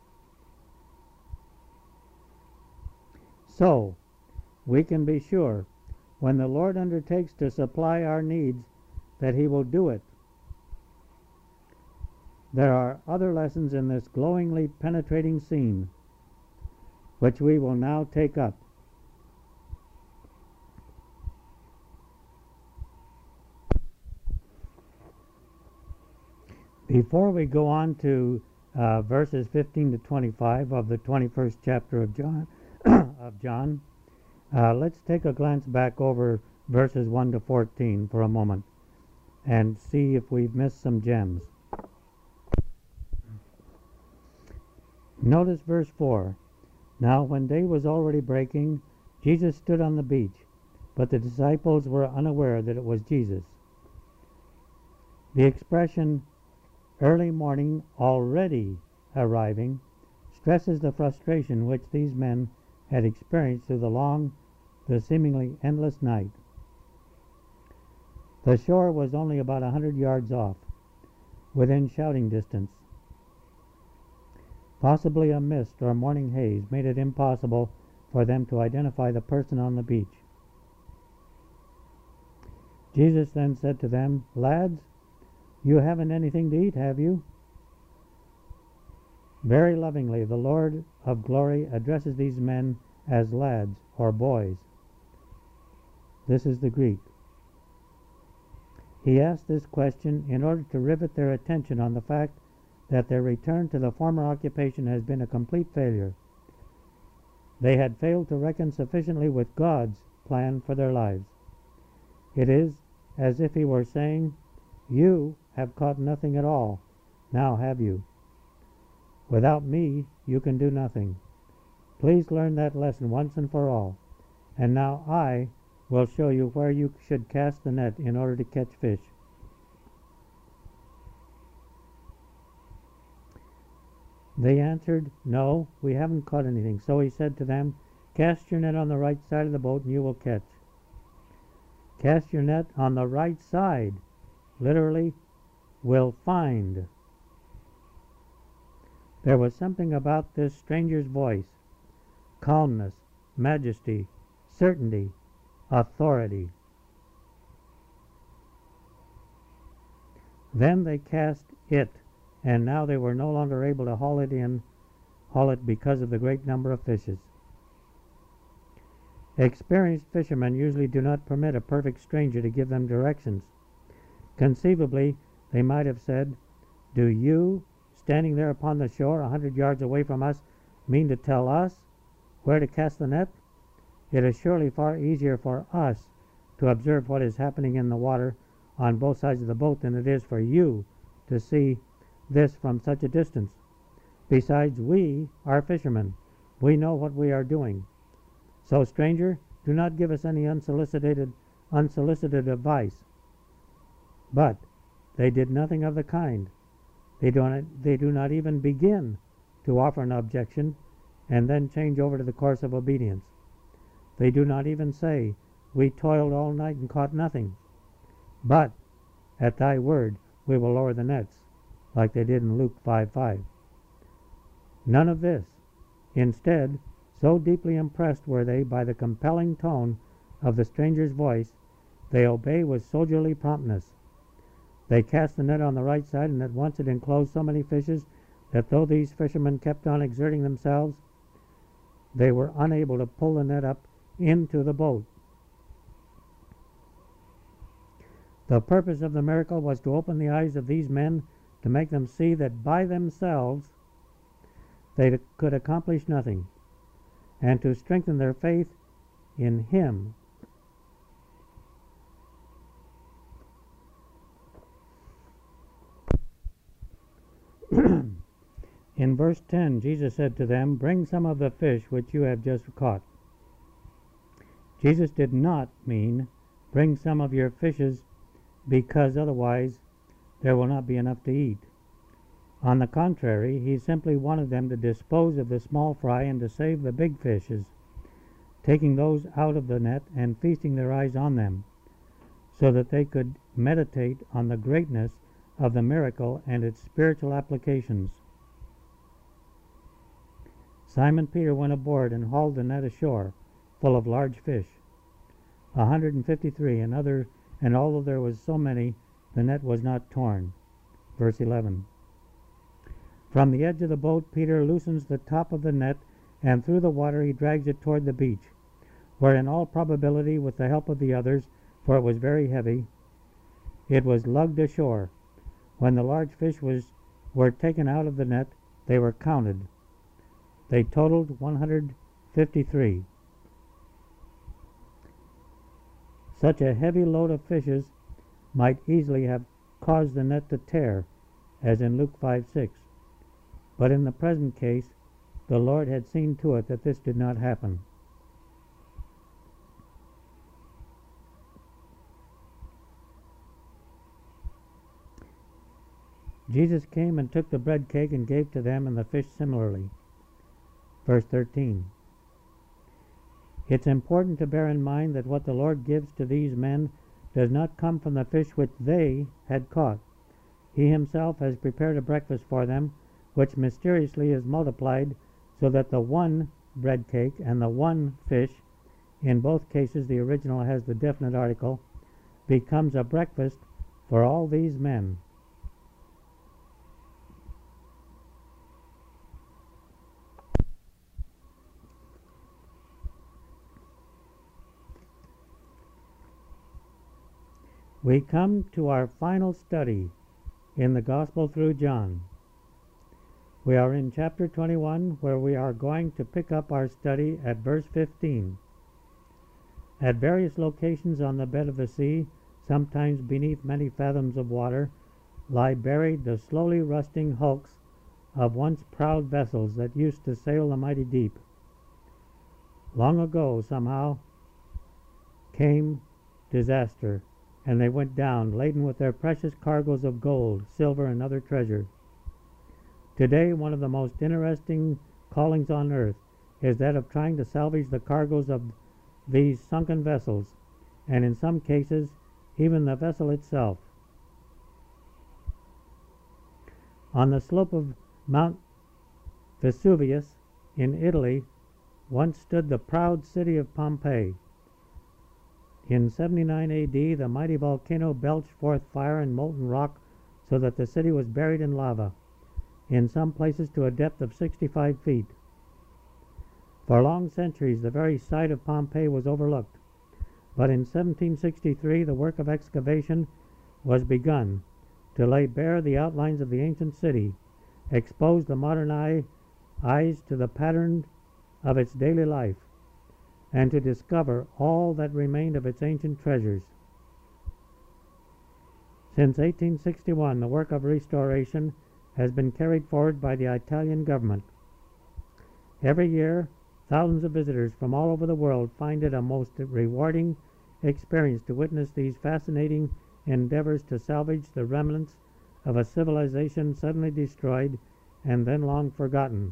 So, we can be sure, when the Lord undertakes to supply our needs, that he will do it. There are other lessons in this glowingly penetrating scene, which we will now take up. Before we go on to uh, verses fifteen to twenty-five of the twenty-first chapter of John, of John, uh, let's take a glance back over verses one to fourteen for a moment and see if we've missed some gems. Notice verse four. Now when day was already breaking, Jesus stood on the beach, but the disciples were unaware that it was Jesus. The expression early morning already arriving stresses the frustration which these men had experienced through the long, the seemingly endless night. The shore was only about a hundred yards off, within shouting distance. Possibly a mist or morning haze made it impossible for them to identify the person on the beach. Jesus then said to them, "Lads, you haven't anything to eat, have you?" Very lovingly, the Lord of glory addresses these men as lads or boys. This is the Greek. He asked this question in order to rivet their attention on the fact that their return to the former occupation has been a complete failure. They had failed to reckon sufficiently with God's plan for their lives. It is as if he were saying, "You have caught nothing at all, now have you? Without me you can do nothing. Please learn that lesson once and for all, and now I will show you where you should cast the net in order to catch fish." They answered, "No, we haven't caught anything." So he said to them, "Cast your net on the right side of the boat and you will catch." Cast your net on the right side, literally, will find. There was something about this stranger's voice, calmness, majesty, certainty, authority. Then they cast it, and now they were no longer able to haul it in, haul it because of the great number of fishes. Experienced fishermen usually do not permit a perfect stranger to give them directions. Conceivably, they might have said, "Do you, standing there upon the shore a hundred yards away from us, mean to tell us where to cast the net? It is surely far easier for us to observe what is happening in the water on both sides of the boat than it is for you to see this from such a distance. Besides, we are fishermen. We know what we are doing. So, stranger, do not give us any unsolicited, unsolicited advice." But they did nothing of the kind. They do not, they do not even begin to offer an objection and then change over to the course of obedience. They do not even say, "We toiled all night and caught nothing, but at thy word we will lower the nets," like they did in Luke five five. None of this. Instead, so deeply impressed were they by the compelling tone of the stranger's voice, they obey with soldierly promptness. They cast the net on the right side, and at once it enclosed so many fishes that though these fishermen kept on exerting themselves, they were unable to pull the net up into the boat. The purpose of the miracle was to open the eyes of these men, to make them see that by themselves they could accomplish nothing, and to strengthen their faith in Him. In verse ten, Jesus said to them, "Bring some of the fish which you have just caught." Jesus did not mean, "Bring some of your fishes, because otherwise there will not be enough to eat." On the contrary, he simply wanted them to dispose of the small fry and to save the big fishes, taking those out of the net and feasting their eyes on them, so that they could meditate on the greatness of the miracle and its spiritual applications. Simon Peter went aboard and hauled the net ashore, full of large fish, a hundred and fifty-three, and other, and although there was so many, the net was not torn. Verse eleven. From the edge of the boat, Peter loosens the top of the net, and through the water he drags it toward the beach, where in all probability, with the help of the others, for it was very heavy, it was lugged ashore. When the large fish was, were taken out of the net, they were counted. They totaled one hundred fifty-three. Such a heavy load of fishes might easily have caused the net to tear, as in Luke five six. But in the present case, the Lord had seen to it that this did not happen. Jesus came and took the bread cake and gave to them, and the fish similarly. Verse thirteen. It's important to bear in mind that what the Lord gives to these men does not come from the fish which they had caught. He himself has prepared a breakfast for them, which mysteriously is multiplied, so that the one bread cake and the one fish, in both cases the original has the definite article, becomes a breakfast for all these men. We come to our final study in the Gospel through John. We are in chapter twenty-one, where we are going to pick up our study at verse fifteen. At various locations on the bed of the sea, sometimes beneath many fathoms of water, lie buried the slowly rusting hulks of once proud vessels that used to sail the mighty deep. Long ago, somehow, came disaster, and they went down, laden with their precious cargoes of gold, silver, and other treasure. Today, one of the most interesting callings on earth is that of trying to salvage the cargoes of these sunken vessels, and in some cases, even the vessel itself. On the slope of Mount Vesuvius in Italy once stood the proud city of Pompeii. In seventy-nine A D, the mighty volcano belched forth fire and molten rock so that the city was buried in lava, in some places to a depth of sixty-five feet. For long centuries, the very site of Pompeii was overlooked, but in seventeen sixty-three, the work of excavation was begun to lay bare the outlines of the ancient city, expose the modern eye, eyes to the pattern of its daily life, and to discover all that remained of its ancient treasures. Since eighteen sixty-one, the work of restoration has been carried forward by the Italian government. Every year, thousands of visitors from all over the world find it a most rewarding experience to witness these fascinating endeavors to salvage the remnants of a civilization suddenly destroyed and then long forgotten.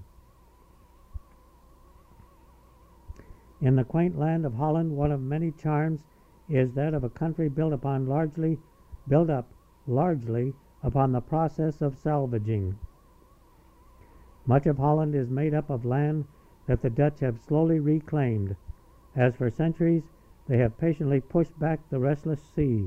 In the quaint land of Holland, one of many charms is that of a country built upon largely built up largely upon the process of salvaging. Much of Holland is made up of land that the Dutch have slowly reclaimed, as for centuries they have patiently pushed back the restless sea.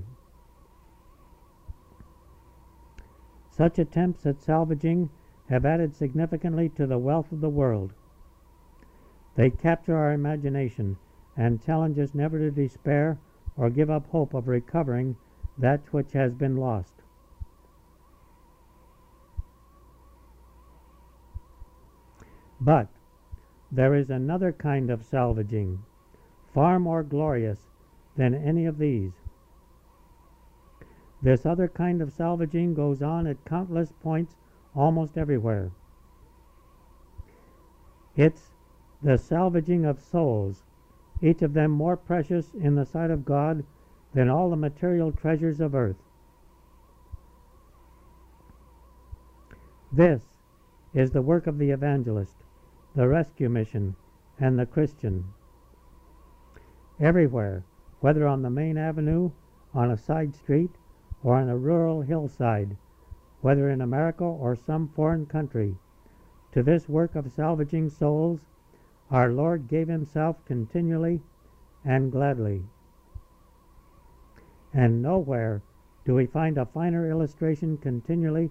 Such attempts at salvaging have added significantly to the wealth of the world. They capture our imagination and challenge us never to despair or give up hope of recovering that which has been lost. But there is another kind of salvaging, far more glorious than any of these. This other kind of salvaging goes on at countless points almost everywhere. It's the salvaging of souls, each of them more precious in the sight of God than all the material treasures of earth. This is the work of the evangelist, the rescue mission, and the Christian. Everywhere, whether on the main avenue, on a side street, or on a rural hillside, whether in America or some foreign country, to this work of salvaging souls, our Lord gave himself continually and gladly. And nowhere do we find a finer illustration continually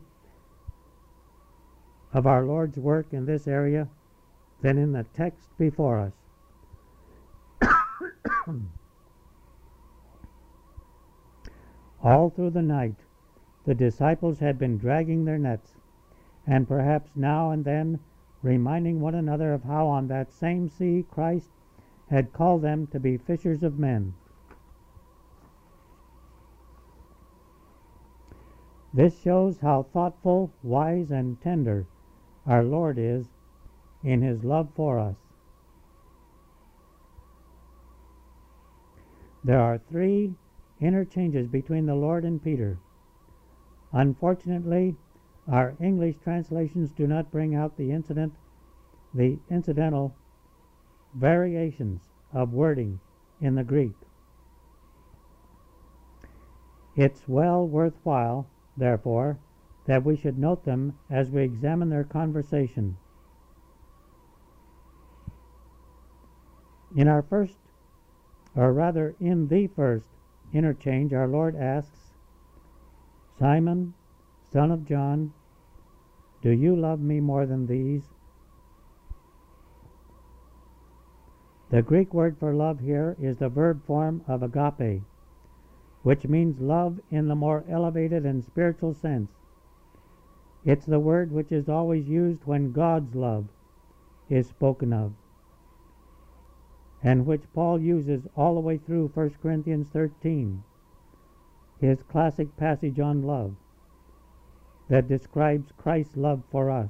of our Lord's work in this area than in the text before us. All through the night, the disciples had been dragging their nets, and perhaps now and then reminding one another of how on that same sea Christ had called them to be fishers of men. This shows how thoughtful, wise, and tender our Lord is in his love for us. There are three interchanges between the Lord and Peter. Unfortunately, our English translations do not bring out the incident, the incidental variations of wording in the Greek. It's well worthwhile, therefore, that we should note them as we examine their conversation. In our first, or rather in the first interchange, our Lord asks, "Simon, son of John, do you love me more than these?" The Greek word for love here is the verb form of agape, which means love in the more elevated and spiritual sense. It's the word which is always used when God's love is spoken of, and which Paul uses all the way through First Corinthians thirteen, his classic passage on love that describes Christ's love for us.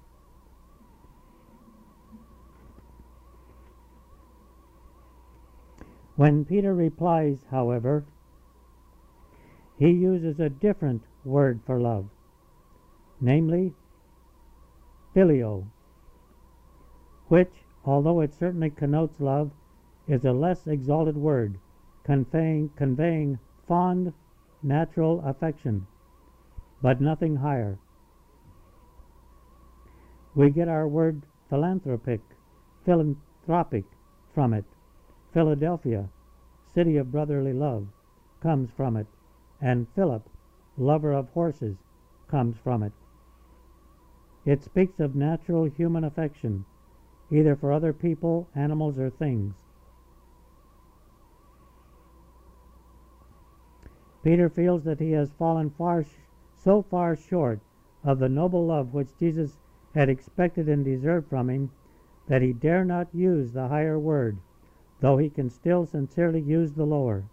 When Peter replies, however, he uses a different word for love, namely phileo, which, although it certainly connotes love, is a less exalted word, conveying, conveying fond, natural affection, but nothing higher. We get our word philanthropic, philanthropic from it. Philadelphia, city of brotherly love, comes from it, and Philip, lover of horses, comes from it. It speaks of natural human affection, either for other people, animals, or things. Peter feels that he has fallen far, so far short of the noble love which Jesus had expected and deserved from him that he dare not use the higher word, though he can still sincerely use the lower.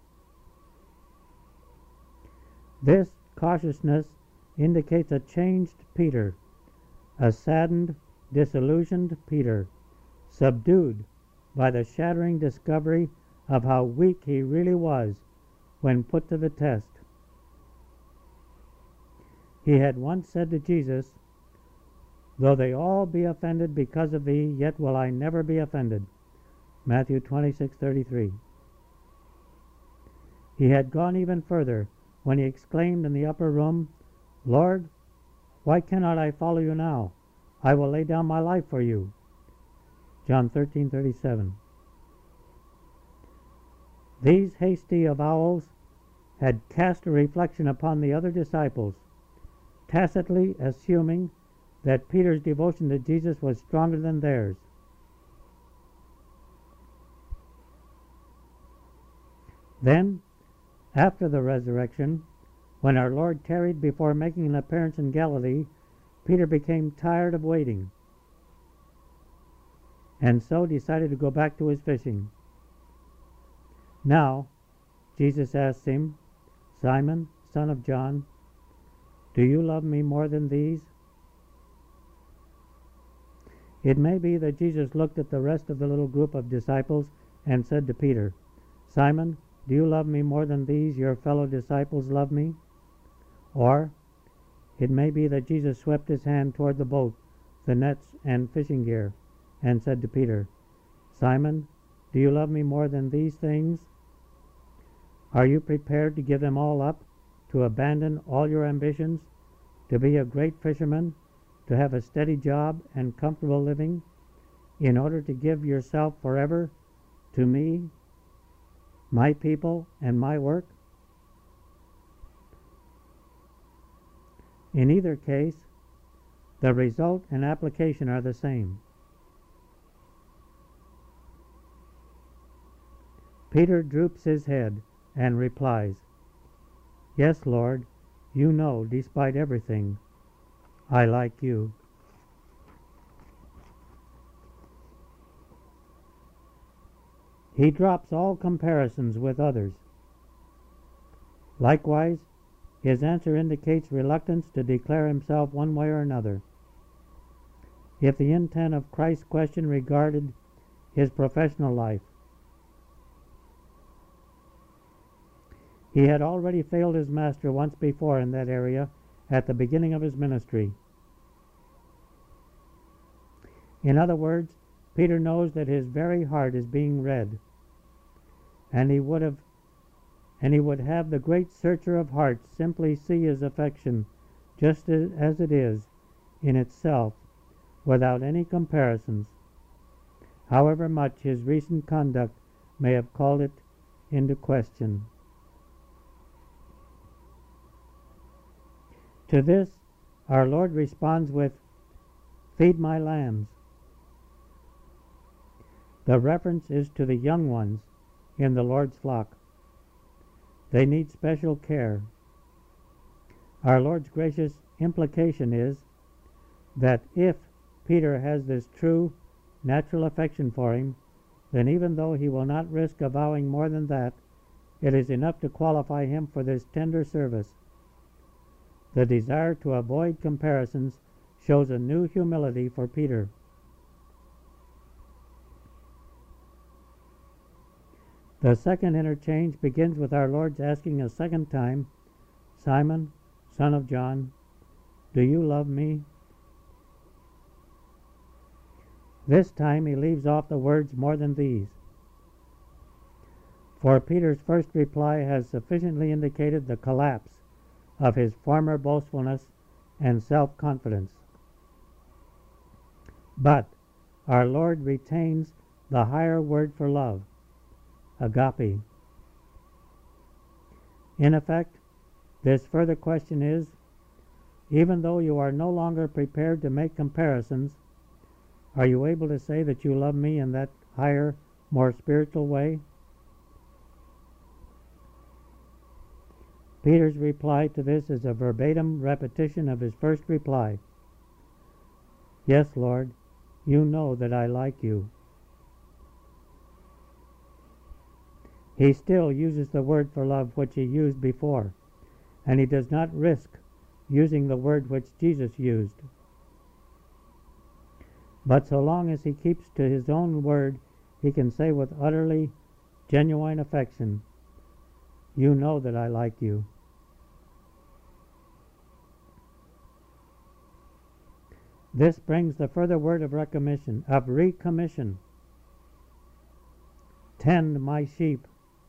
This cautiousness indicates a changed Peter, a saddened, disillusioned Peter, subdued by the shattering discovery of how weak he really was when put to the test. He had once said to Jesus, "Though they all be offended because of thee, yet will I never be offended." Matthew twenty-six thirty-three. He had gone even further when he exclaimed in the upper room, "Lord, why cannot I follow you now? I will lay down my life for you." John thirteen thirty-seven. These hasty avowals had cast a reflection upon the other disciples, tacitly assuming that Peter's devotion to Jesus was stronger than theirs. Then, after the resurrection, when our Lord tarried before making an appearance in Galilee, Peter became tired of waiting, and so decided to go back to his fishing. Now, Jesus asked him, "Simon, son of John, do you love me more than these?" It may be that Jesus looked at the rest of the little group of disciples and said to Peter, "Simon, do you love me more than these, your fellow disciples, love me?" Or it may be that Jesus swept his hand toward the boat, the nets, and fishing gear, and said to Peter, "Simon, do you love me more than these things? Are you prepared to give them all up, to abandon all your ambitions, to be a great fisherman, to have a steady job and comfortable living, in order to give yourself forever to me, my people, and my work?" In either case, the result and application are the same. Peter droops his head and replies, "Yes, Lord, you know, despite everything, I like you." He drops all comparisons with others. Likewise, his answer indicates reluctance to declare himself one way or another. If the intent of Christ's question regarded his professional life, he had already failed his master once before in that area at the beginning of his ministry. In other words, Peter knows that his very heart is being read, and he would have and he would have the great searcher of hearts simply see his affection just as it is in itself, without any comparisons, however much his recent conduct may have called it into question. To this, our Lord responds with, "Feed my lambs." The reference is to the young ones in the Lord's flock. They need special care. Our Lord's gracious implication is that if Peter has this true, natural affection for him, then even though he will not risk avowing more than that, it is enough to qualify him for this tender service. The desire to avoid comparisons shows a new humility for Peter. The second interchange begins with our Lord's asking a second time, "Simon, son of John, do you love me?" This time he leaves off the words "more than these," for Peter's first reply has sufficiently indicated the collapse of his former boastfulness and self-confidence. But our Lord retains the higher word for love, agape. In effect, this further question is, even though you are no longer prepared to make comparisons, are you able to say that you love me in that higher, more spiritual way? Peter's reply to this is a verbatim repetition of his first reply. "Yes, Lord, you know that I like you." He still uses the word for love which he used before, and he does not risk using the word which Jesus used. But so long as he keeps to his own word, he can say with utterly genuine affection, "You know that I like you." This brings the further word of recommission, of recommission. "Tend my sheep."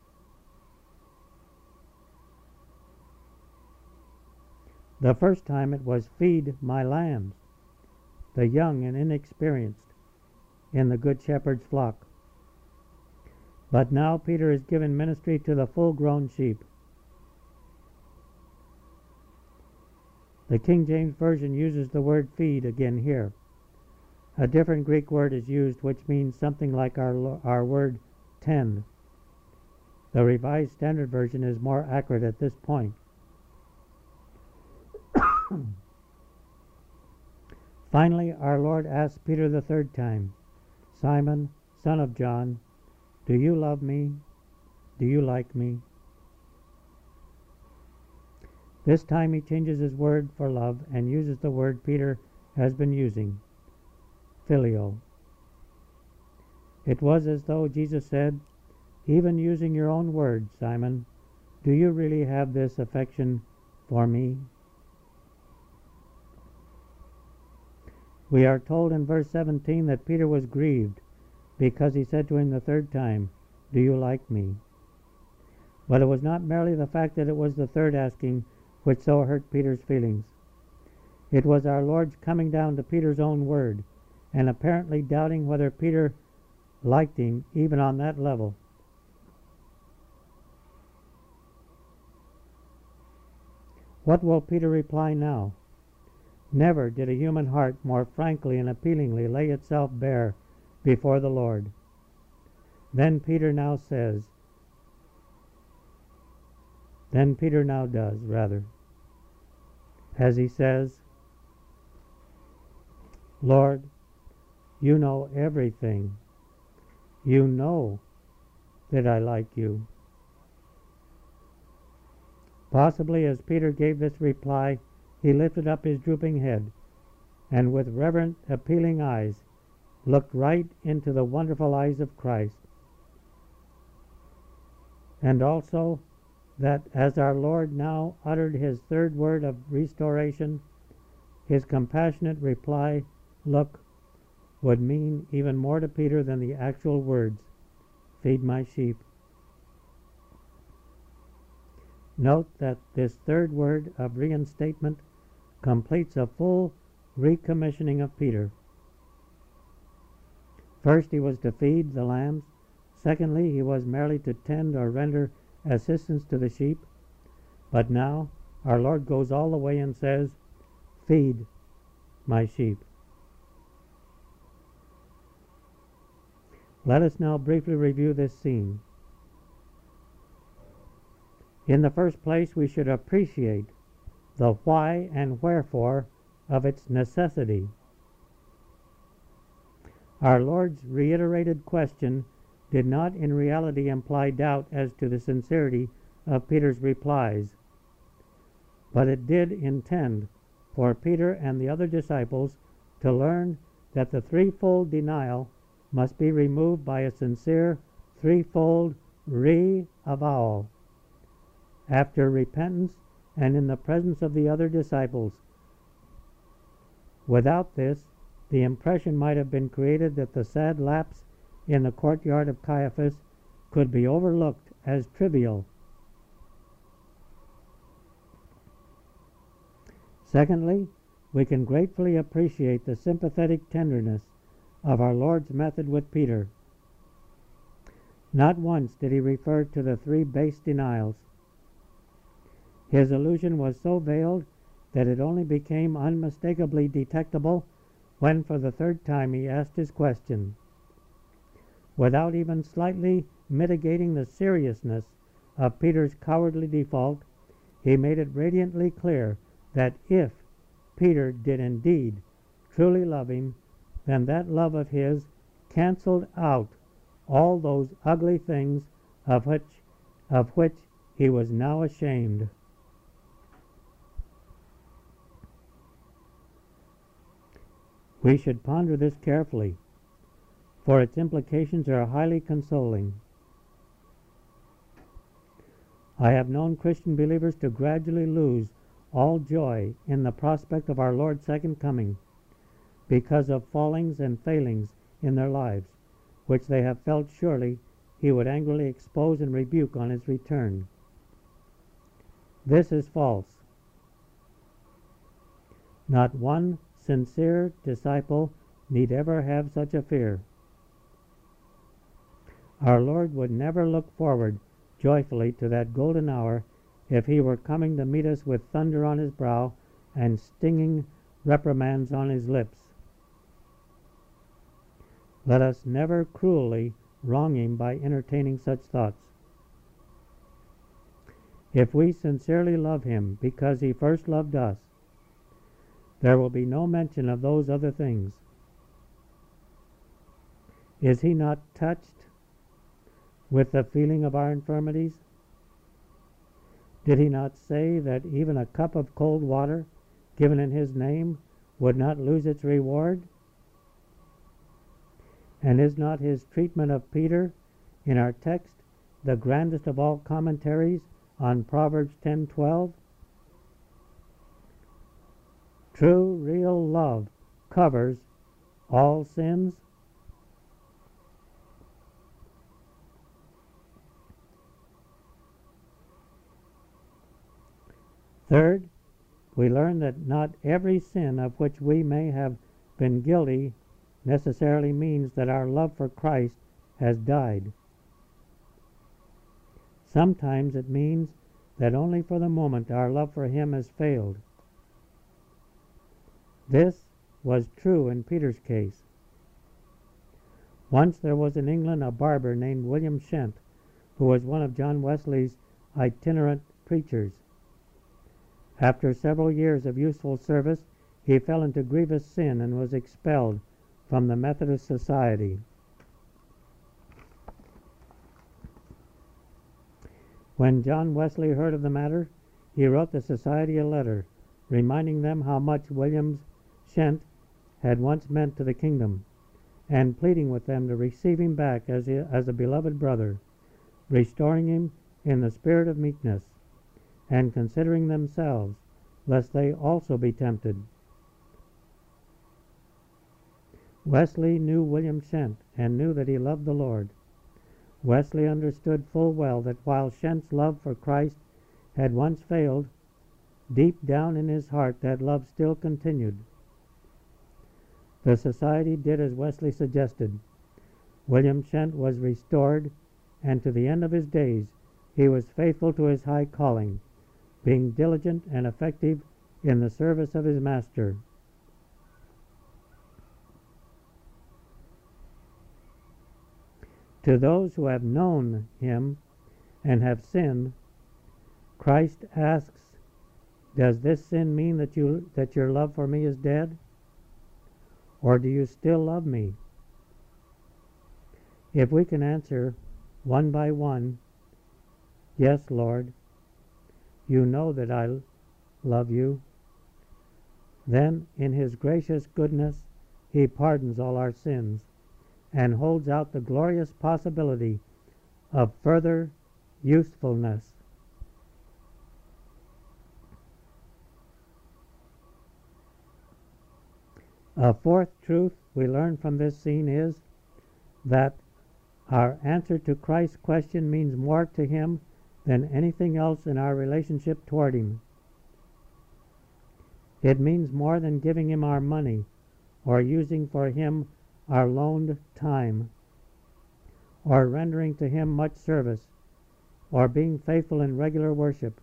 The first time it was "feed my lambs," the young and inexperienced, in the Good Shepherd's flock. But now Peter is given ministry to the full-grown sheep. The King James Version uses the word "feed" again here. A different Greek word is used which means something like our, our word "tend." The Revised Standard Version is more accurate at this point. Finally, our Lord asks Peter the third time, "Simon, son of John, do you love me? Do you like me?" This time he changes his word for love and uses the word Peter has been using, phileo. It was as though Jesus said, "Even using your own word, Simon, do you really have this affection for me?" We are told in verse seventeen that Peter was grieved because he said to him the third time, "Do you like me?" But it was not merely the fact that it was the third asking which so hurt Peter's feelings. It was our Lord's coming down to Peter's own word and apparently doubting whether Peter liked him even on that level. What will Peter reply now? Never did a human heart more frankly and appealingly lay itself bare before the Lord. Then Peter now says, then Peter now does, rather, as he says, "Lord, you know everything. You know that I like you." Possibly as Peter gave this reply, he lifted up his drooping head and with reverent, appealing eyes looked right into the wonderful eyes of Christ. And also that as our Lord now uttered his third word of restoration, his compassionate reply, "Look," would mean even more to Peter than the actual words, "Feed my sheep." Note that this third word of reinstatement completes a full recommissioning of Peter. First, he was to feed the lambs. Secondly, he was merely to tend or render assistance to the sheep. But now, our Lord goes all the way and says, "Feed my sheep." Let us now briefly review this scene. In the first place, we should appreciate the why and wherefore of its necessity. Our Lord's reiterated question did not in reality imply doubt as to the sincerity of Peter's replies, but it did intend for Peter and the other disciples to learn that the threefold denial must be removed by a sincere threefold re-avowal. After repentance and in the presence of the other disciples. Without this, the impression might have been created that the sad lapse in the courtyard of Caiaphas could be overlooked as trivial. Secondly, we can gratefully appreciate the sympathetic tenderness of our Lord's method with Peter. Not once did he refer to the three base denials. His allusion was so veiled that it only became unmistakably detectable when for the third time he asked his question. Without even slightly mitigating the seriousness of Peter's cowardly default, he made it radiantly clear that if Peter did indeed truly love him, then that love of his canceled out all those ugly things of which, of which he was now ashamed. We should ponder this carefully, for its implications are highly consoling. I have known Christian believers to gradually lose all joy in the prospect of our Lord's second coming because of fallings and failings in their lives, which they have felt surely he would angrily expose and rebuke on his return. This is false. Not one sincere disciple need ever have such a fear. Our Lord would never look forward joyfully to that golden hour if he were coming to meet us with thunder on his brow and stinging reprimands on his lips. Let us never cruelly wrong him by entertaining such thoughts. If we sincerely love him because he first loved us, there will be no mention of those other things. Is he not touched with the feeling of our infirmities? Did he not say that even a cup of cold water given in his name would not lose its reward? And is not his treatment of Peter in our text the grandest of all commentaries on Proverbs ten twelve? True, real love covers all sins. Third, we learn that not every sin of which we may have been guilty necessarily means that our love for Christ has died. Sometimes it means that only for the moment our love for him has failed. This was true in Peter's case. Once there was in England a barber named William Shent, who was one of John Wesley's itinerant preachers. After several years of useful service, he fell into grievous sin and was expelled from the Methodist Society. When John Wesley heard of the matter, he wrote the Society a letter, reminding them how much William Shent had once meant to the kingdom, and pleading with them to receive him back as a, as a beloved brother, restoring him in the spirit of meekness, and considering themselves, lest they also be tempted. Wesley knew William Shent, and knew that he loved the Lord. Wesley understood full well that while Shent's love for Christ had once failed, deep down in his heart that love still continued. The Society did as Wesley suggested. William Shent was restored, and to the end of his days he was faithful to his high calling, being diligent and effective in the service of his Master. To those who have known him and have sinned, Christ asks, does this sin mean that you that your love for me is dead? Or do you still love me? If we can answer one by one, yes, Lord, you know that I love you, then in his gracious goodness he pardons all our sins and holds out the glorious possibility of further usefulness. A fourth truth we learn from this scene is that our answer to Christ's question means more to him than anything else in our relationship toward him. It means more than giving him our money or using for him our loaned time or rendering to him much service or being faithful in regular worship.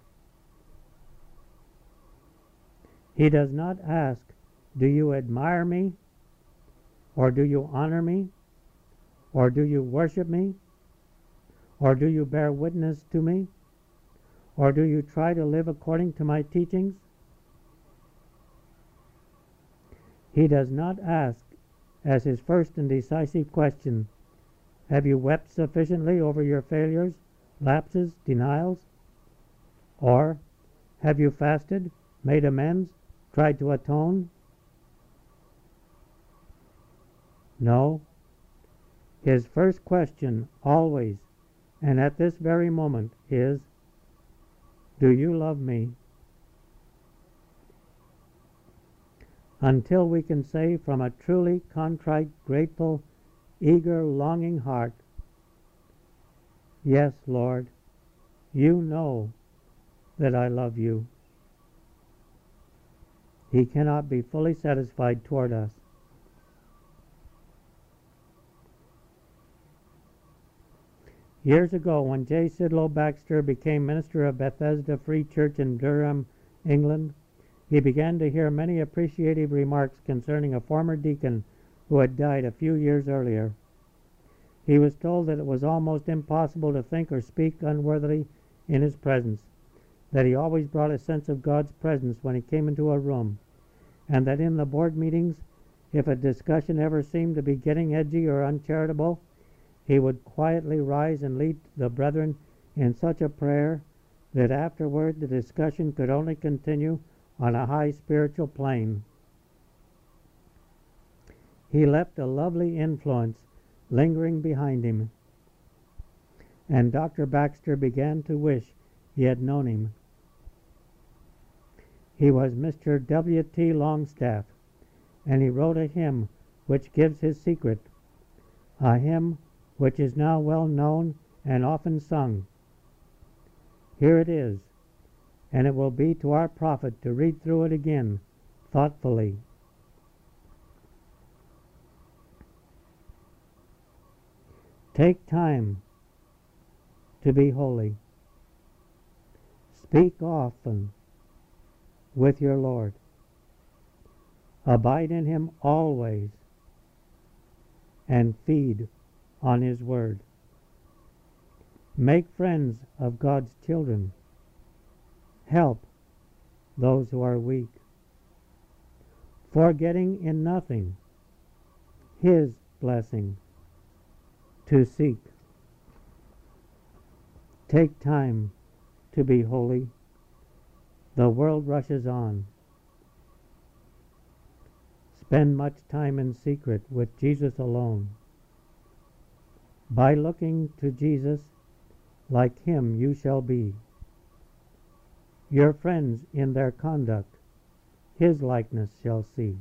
He does not ask, do you admire me? Or do you honor me? Or do you worship me? Or do you bear witness to me? Or do you try to live according to my teachings? He does not ask, as his first and decisive question, have you wept sufficiently over your failures, lapses, denials? Or have you fasted, made amends, tried to atone? No. His first question always, and at this very moment, is, do you love me? Until we can say from a truly contrite, grateful, eager, longing heart, yes, Lord, you know that I love you, he cannot be fully satisfied toward us. Years ago, when J. Sidlow Baxter became minister of Bethesda Free Church in Durham, England, he began to hear many appreciative remarks concerning a former deacon who had died a few years earlier. He was told that it was almost impossible to think or speak unworthily in his presence, that he always brought a sense of God's presence when he came into a room, and that in the board meetings, if a discussion ever seemed to be getting edgy or uncharitable, he would quietly rise and lead the brethren in such a prayer that afterward the discussion could only continue on a high spiritual plane. He left a lovely influence lingering behind him, and Doctor Baxter began to wish he had known him. He was Mister W T Longstaff, and he wrote a hymn which gives his secret, a hymn which is now well known and often sung. Here it is, and it will be to our profit to read through it again thoughtfully. Take time to be holy. Speak often with your Lord. Abide in him always, and feed on his word. Make friends of God's children. Help those who are weak, forgetting in nothing his blessing to seek. Take time to be holy. The world rushes on. Spend much time in secret with Jesus alone. By looking to Jesus, like him you shall be. Your friends in their conduct his likeness shall see.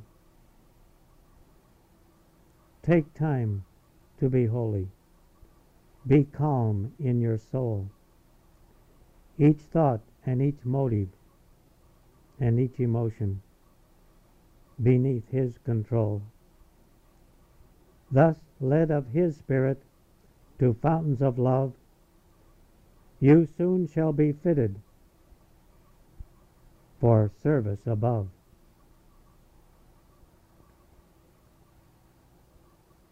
Take time to be holy. Be calm in your soul. Each thought and each motive and each emotion beneath his control. Thus, led of his Spirit to fountains of love, you soon shall be fitted for service above.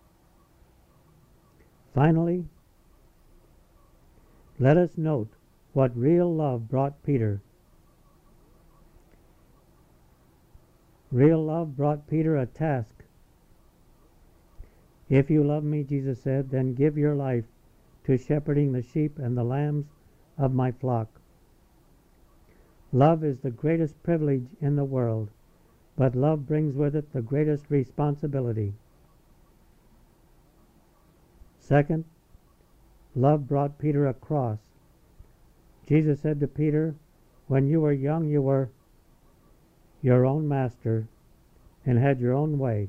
Finally, let us note what real love brought Peter. Real love brought Peter a task. If you love me, Jesus said, then give your life to shepherding the sheep and the lambs of my flock. Love is the greatest privilege in the world, but love brings with it the greatest responsibility. Second, love brought Peter a cross. Jesus said to Peter, when you were young, you were your own master and had your own way.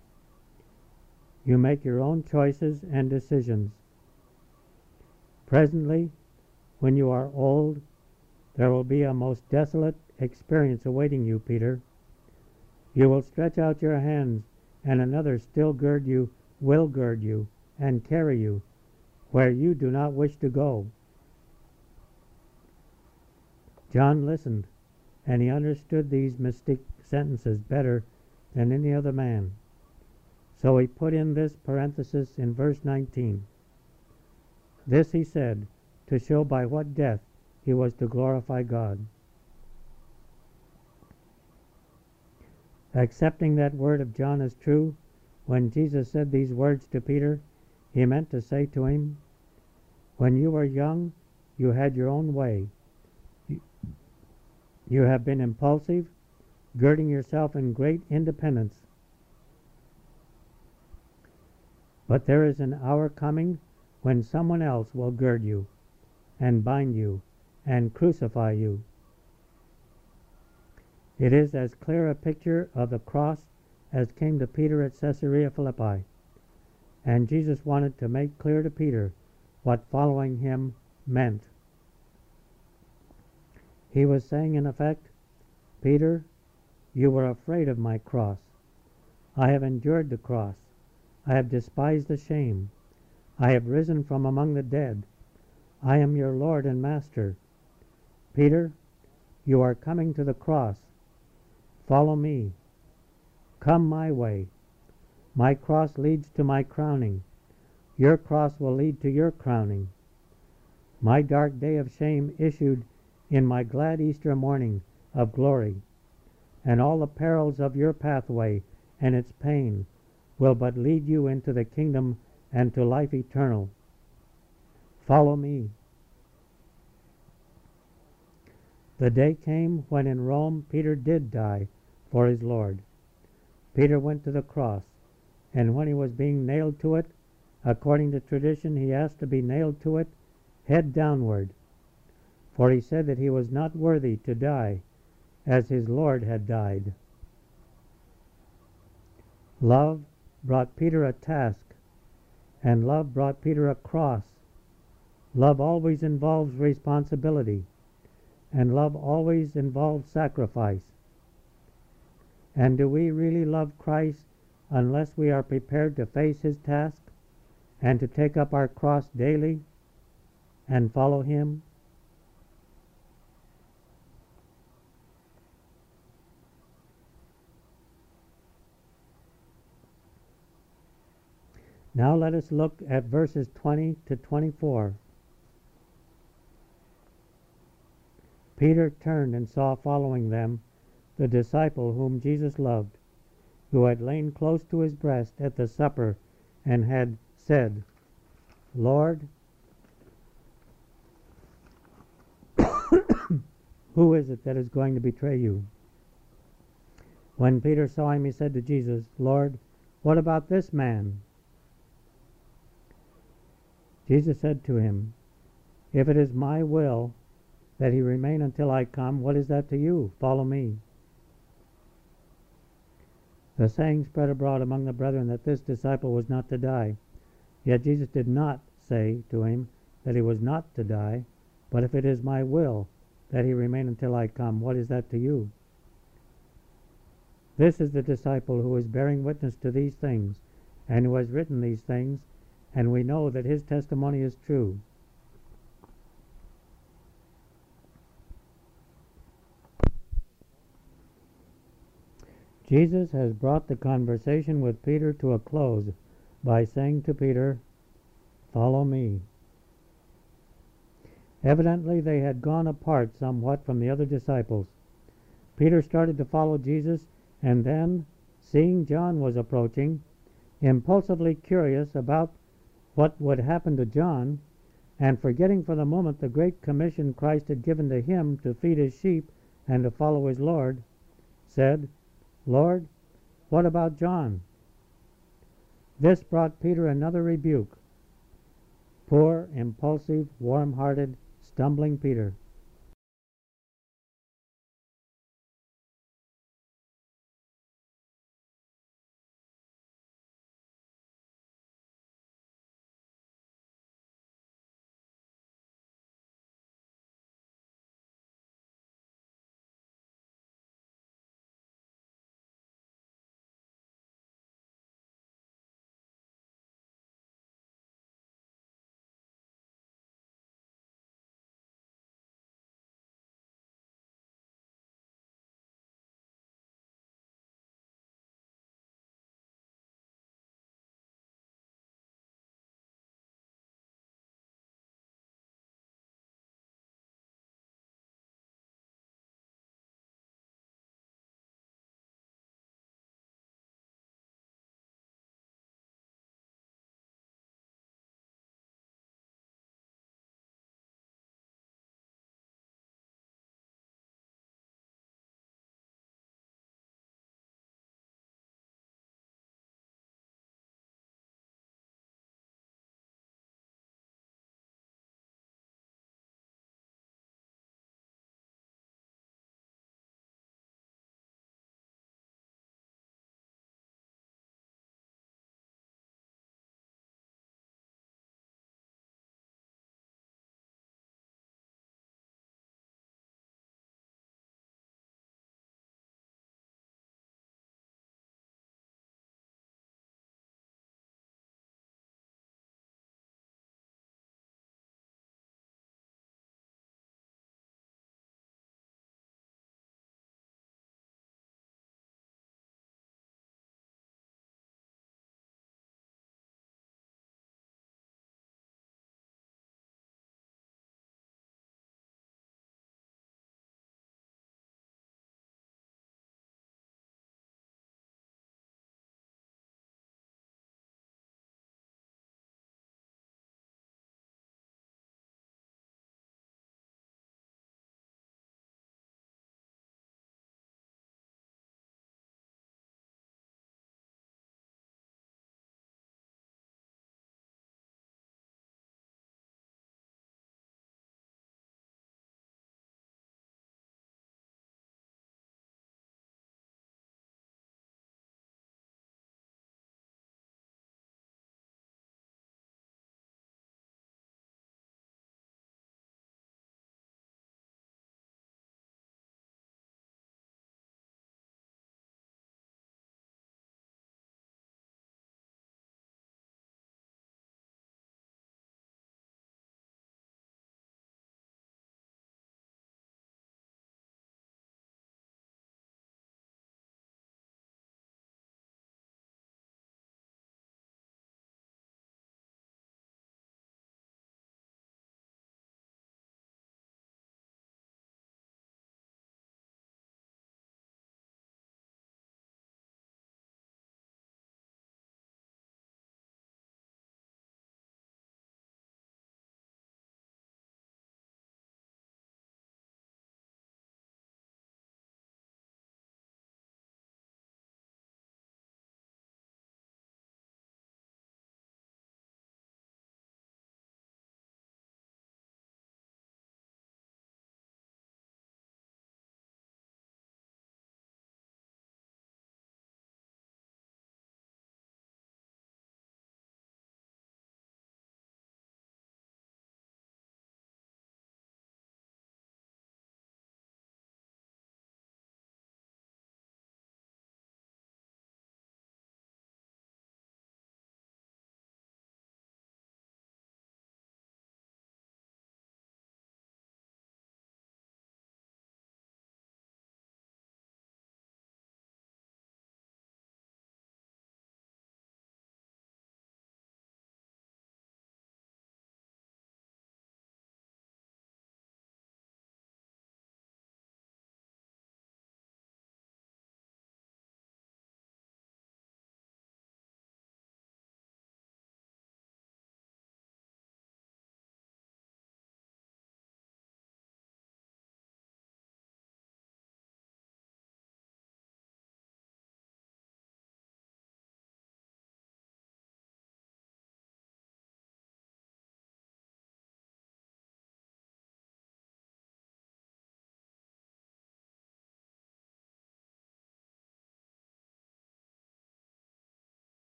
You make your own choices and decisions. Presently, when you are old, there will be a most desolate experience awaiting you, Peter. You will stretch out your hands, and another still gird you, will gird you, and carry you where you do not wish to go. John listened, and he understood these mystic sentences better than any other man. So he put in this parenthesis in verse nineteen. This he said to show by what death he was to glorify God. Accepting that word of John as true, when Jesus said these words to Peter, he meant to say to him, when you were young, you had your own way. You have been impulsive, girding yourself in great independence. But there is an hour coming when someone else will gird you, and bind you, and crucify you. It is as clear a picture of the cross as came to Peter at Caesarea Philippi, and Jesus wanted to make clear to Peter what following him meant. He was saying, in effect, Peter, you were afraid of my cross. I have endured the cross. I have despised the shame. I have risen from among the dead. I am your Lord and Master. Peter, you are coming to the cross. Follow me. Come my way. My cross leads to my crowning. Your cross will lead to your crowning. My dark day of shame issued in my glad Easter morning of glory, and all the perils of your pathway and its pain will but lead you into the kingdom and to life eternal. Follow me. The day came when in Rome Peter did die for his Lord. Peter went to the cross, and when he was being nailed to it, according to tradition, he asked to be nailed to it head downward, for he said that he was not worthy to die as his Lord had died. Love brought Peter a task, and love brought Peter a cross. Love always involves responsibility, and love always involves sacrifice. And do we really love Christ unless we are prepared to face his task and to take up our cross daily and follow him? Now let us look at verses twenty to twenty-four. Peter turned and saw following them the disciple whom Jesus loved, who had lain close to his breast at the supper and had said, Lord, who is it that is going to betray you? When Peter saw him, he said to Jesus, Lord, what about this man? Jesus said to him, if it is my will that he remain until I come, what is that to you? Follow me. The saying spread abroad among the brethren that this disciple was not to die. Yet Jesus did not say to him that he was not to die, but if it is my will that he remain until I come, what is that to you? This is the disciple who is bearing witness to these things, and who has written these things, and we know that his testimony is true. Jesus has brought the conversation with Peter to a close by saying to Peter, follow me. Evidently they had gone apart somewhat from the other disciples. Peter started to follow Jesus, and then, seeing John was approaching, impulsively curious about what would happen to John, and forgetting for the moment the great commission Christ had given to him to feed his sheep and to follow his Lord, said, "Lord, what about John?" This brought Peter another rebuke. Poor, impulsive, warm-hearted, stumbling Peter.